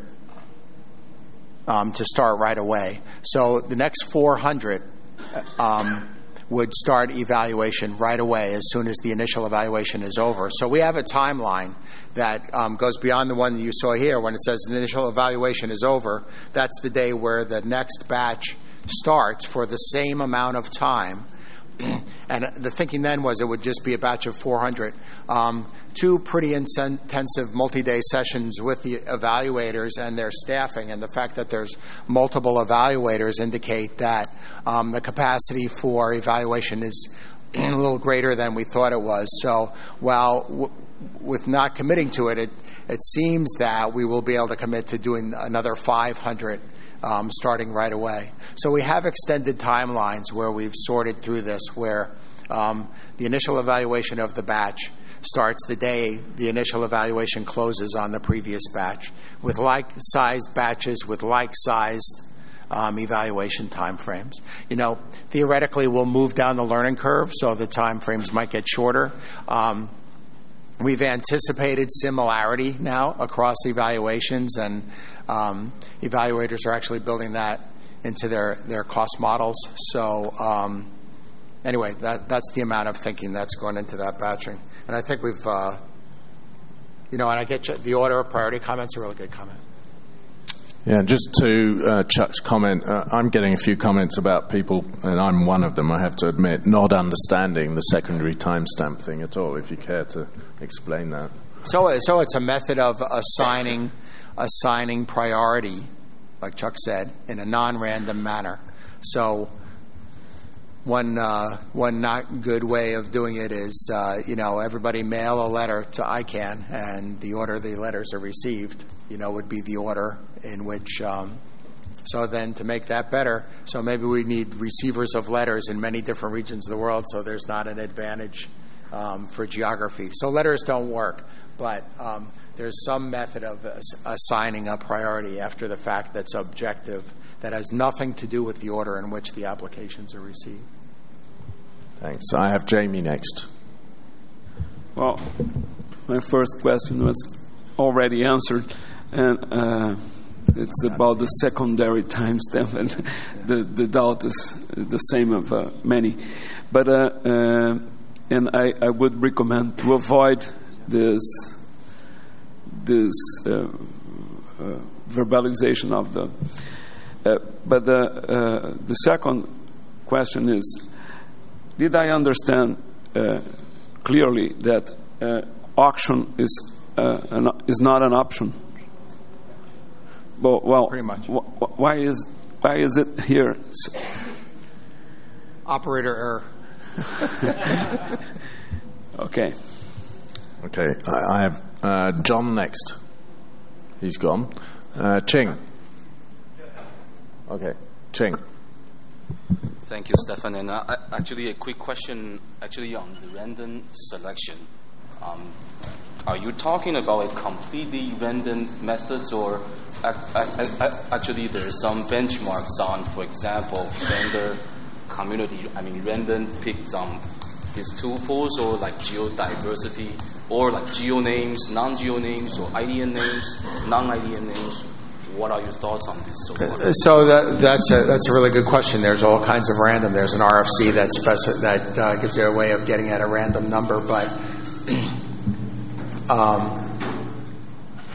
um, to start right away. So the next four hundred um, would start evaluation right away as soon as the initial evaluation is over. So we have a timeline that um, goes beyond the one that you saw here. When it says the initial evaluation is over, that's the day where the next batch starts for the same amount of time. And the thinking then was it would just be a batch of four hundred. Um, two pretty intensive multi-day sessions with the evaluators and their staffing, and the fact that there's multiple evaluators indicate that um, the capacity for evaluation is a little greater than we thought it was. So while w- with not committing to it, it, it seems that we will be able to commit to doing another five hundred um, starting right away. So we have extended timelines where we've sorted through this, where um, the initial evaluation of the batch starts the day the initial evaluation closes on the previous batch, with like-sized batches with like-sized um, evaluation timeframes. You know, theoretically, we'll move down the learning curve, so the timeframes might get shorter. Um, we've anticipated similarity now across evaluations, and um, evaluators are actually building that into their, their cost models. So um, anyway, that, that's the amount of thinking that's going into that batching. And I think we've, uh, you know, and I get you, the order of priority comment's a really good comment. Yeah, just to uh, Chuck's comment, uh, I'm getting a few comments about people, and I'm one of them, I have to admit, not understanding the secondary timestamp thing at all, if you care to explain that. So, so it's a method of assigning, assigning priority, like Chuck said, in a non-random manner. So one uh, one not good way of doing it is, uh, you know, everybody mail a letter to I CANN, and the order the letters are received, you know, would be the order in which, um, so then to make that better, so maybe we need receivers of letters in many different regions of the world, so there's not an advantage um, for geography. So letters don't work, but um, there's some method of assigning a priority after the fact that's objective, that has nothing to do with the order in which the applications are received. Thanks. I have Jamie next. Well, my first question was already answered, and uh, it's about the secondary timestamp, and the, the doubt is the same of uh, many. But uh, uh, and I, I would recommend to avoid this this uh, uh, verbalization of the. Uh, but the uh, the second question is: did I understand uh, clearly that uh, auction is uh, an, is not an option? Well, well pretty much. Wh- why is why is it here? Operator error. Okay. Okay. I, I have uh, John next. He's gone. Uh, Ching. Okay. Ching. Thank you, Stefan. And uh, actually, a quick question, actually, on the random selection. Um, are you talking about a completely random methods, or actually there are some benchmarks on, for example, standard community? I mean, random picked on these tuples, or like geodiversity, or like geo names, non-geo names, or I D N names, non-I D N names. What are your thoughts on this so far? So that, that's a that's a really good question. There's all kinds of random. There's an R F C that speci- that uh, gives you a way of getting at a random number, but um,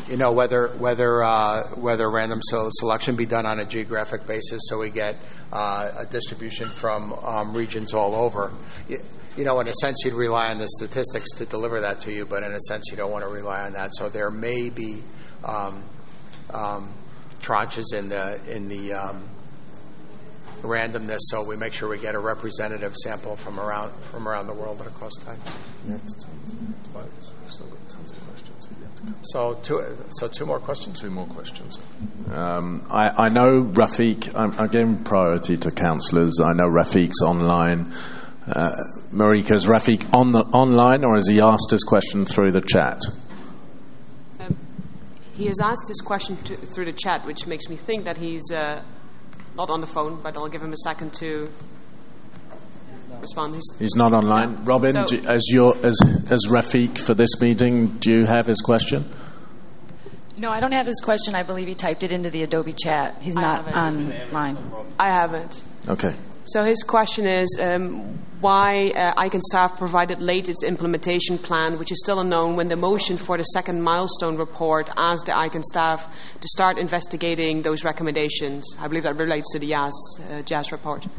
you know, whether whether uh, whether random selection be done on a geographic basis, so we get uh, a distribution from um, regions all over. You, you know, in a sense, you'd rely on the statistics to deliver that to you, but in a sense, you don't want to rely on that. So there may be um, um, tranches in the in the um, randomness, so we make sure we get a representative sample from around from around the world at across time. You have to still got tons of questions. You have to cover. So two, so two more questions. Two more questions. Um, I, I know Rafiq. I'm, I'm giving priority to councillors. I know Rafiq's online. Uh, Marika, is Rafiq on the online, or has he asked his question through the chat? Um, he has asked his question to, through the chat, which makes me think that he's uh, not on the phone. But I'll give him a second to respond. He's, He's not online. Yeah. Robin, So- do, as your as as Rafiq for this meeting, do you have his question? No, I don't have his question. I believe he typed it into the Adobe chat. He's I not haven't. online. I haven't. Okay. So his question is um, why uh, ICANN staff provided late its implementation plan, which is still unknown, when the motion for the second milestone report asked the ICANN staff to start investigating those recommendations. I believe that relates to the J A S, uh, J A S report.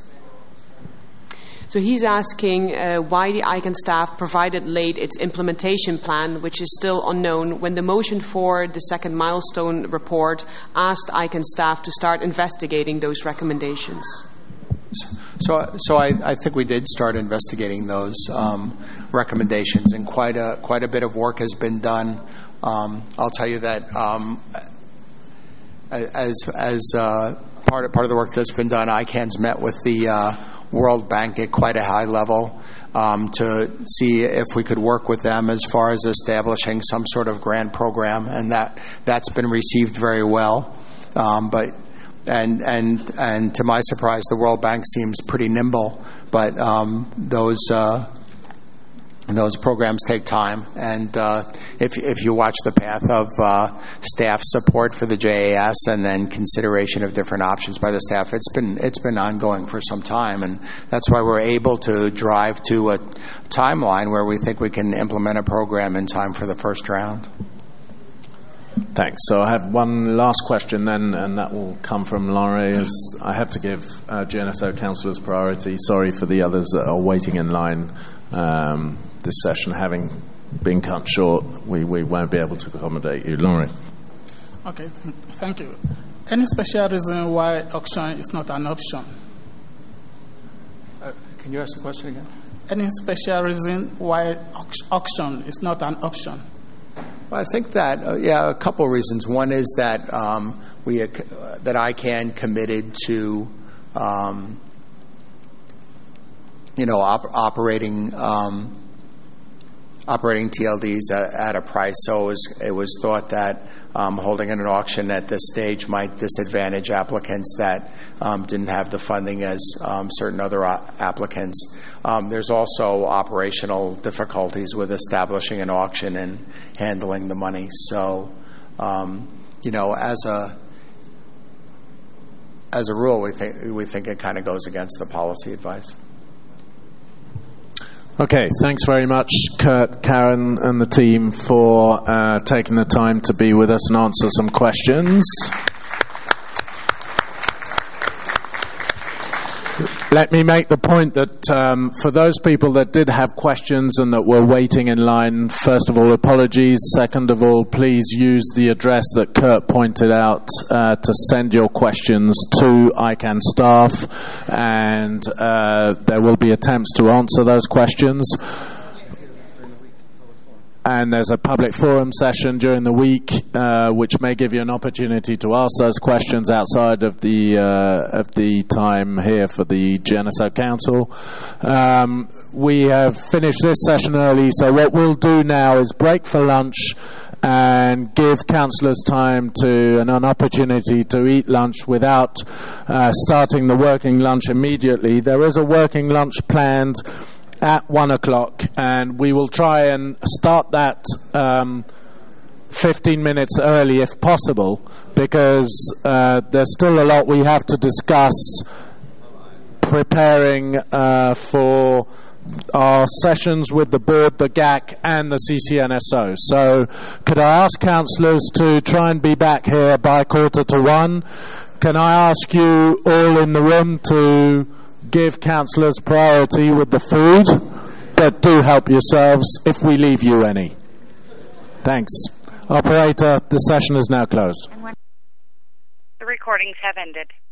So he's asking uh, why the ICANN staff provided late its implementation plan, which is still unknown, when the motion for the second milestone report asked ICANN staff to start investigating those recommendations. So, so I, I think we did start investigating those um, recommendations, and quite a quite a bit of work has been done. Um, I'll tell you that um, as as uh, part of part of the work that's been done, ICANN's met with the uh, World Bank at quite a high level um, to see if we could work with them as far as establishing some sort of grant program, and that that's been received very well. Um, but And, and and to my surprise, the World Bank seems pretty nimble, but um, those uh, those programs take time. And uh, if if you watch the path of uh, staff support for the J A S and then consideration of different options by the staff, it's been it's been ongoing for some time, and that's why we're able to drive to a timeline where we think we can implement a program in time for the first round. Thanks. So I have one last question then, and that will come from Laurie. As I have to give uh, G N S O councillors priority. Sorry for the others that are waiting in line. Um, this session having been cut short, we, we won't be able to accommodate you. Laurie. Okay, thank you. Any special reason why auction is not an option? Uh, can you ask the question again? Any special reason why au- auction is not an option? Well, I think that, uh, yeah, a couple of reasons. One is that um, we uh, that ICANN committed to, um, you know, op- operating um, operating T L Ds at, at a price. So it was, it was thought that um, holding an auction at this stage might disadvantage applicants that um, didn't have the funding as um, certain other o- applicants. Um, there's also operational difficulties with establishing an auction and handling the money. So, um, you know, as a as a rule, we think we think it kind of goes against the policy advice. Okay, thanks very much, Kurt, Karen, and the team for uh, taking the time to be with us and answer some questions. Let me make the point that um, for those people that did have questions and that were waiting in line, first of all, apologies. Second of all, please use the address that Kurt pointed out uh, to send your questions to ICANN staff, and uh, there will be attempts to answer those questions. And there's a public forum session during the week, uh, which may give you an opportunity to ask those questions outside of the uh, of the time here for the G N S O Council. Um, we have finished this session early, so what we'll do now is break for lunch and give councillors time to and an opportunity to eat lunch without uh, starting the working lunch immediately. There is a working lunch planned at one o'clock, and we will try and start that um, fifteen minutes early if possible, because uh, there's still a lot we have to discuss preparing uh, for our sessions with the board, the G A C, and the C C N S O. So could I ask councillors to try and be back here by quarter to one? Can I ask you all in the room to give councillors priority with the food, but do help yourselves if we leave you any. Thanks. Operator, the session is now closed. The recordings have ended.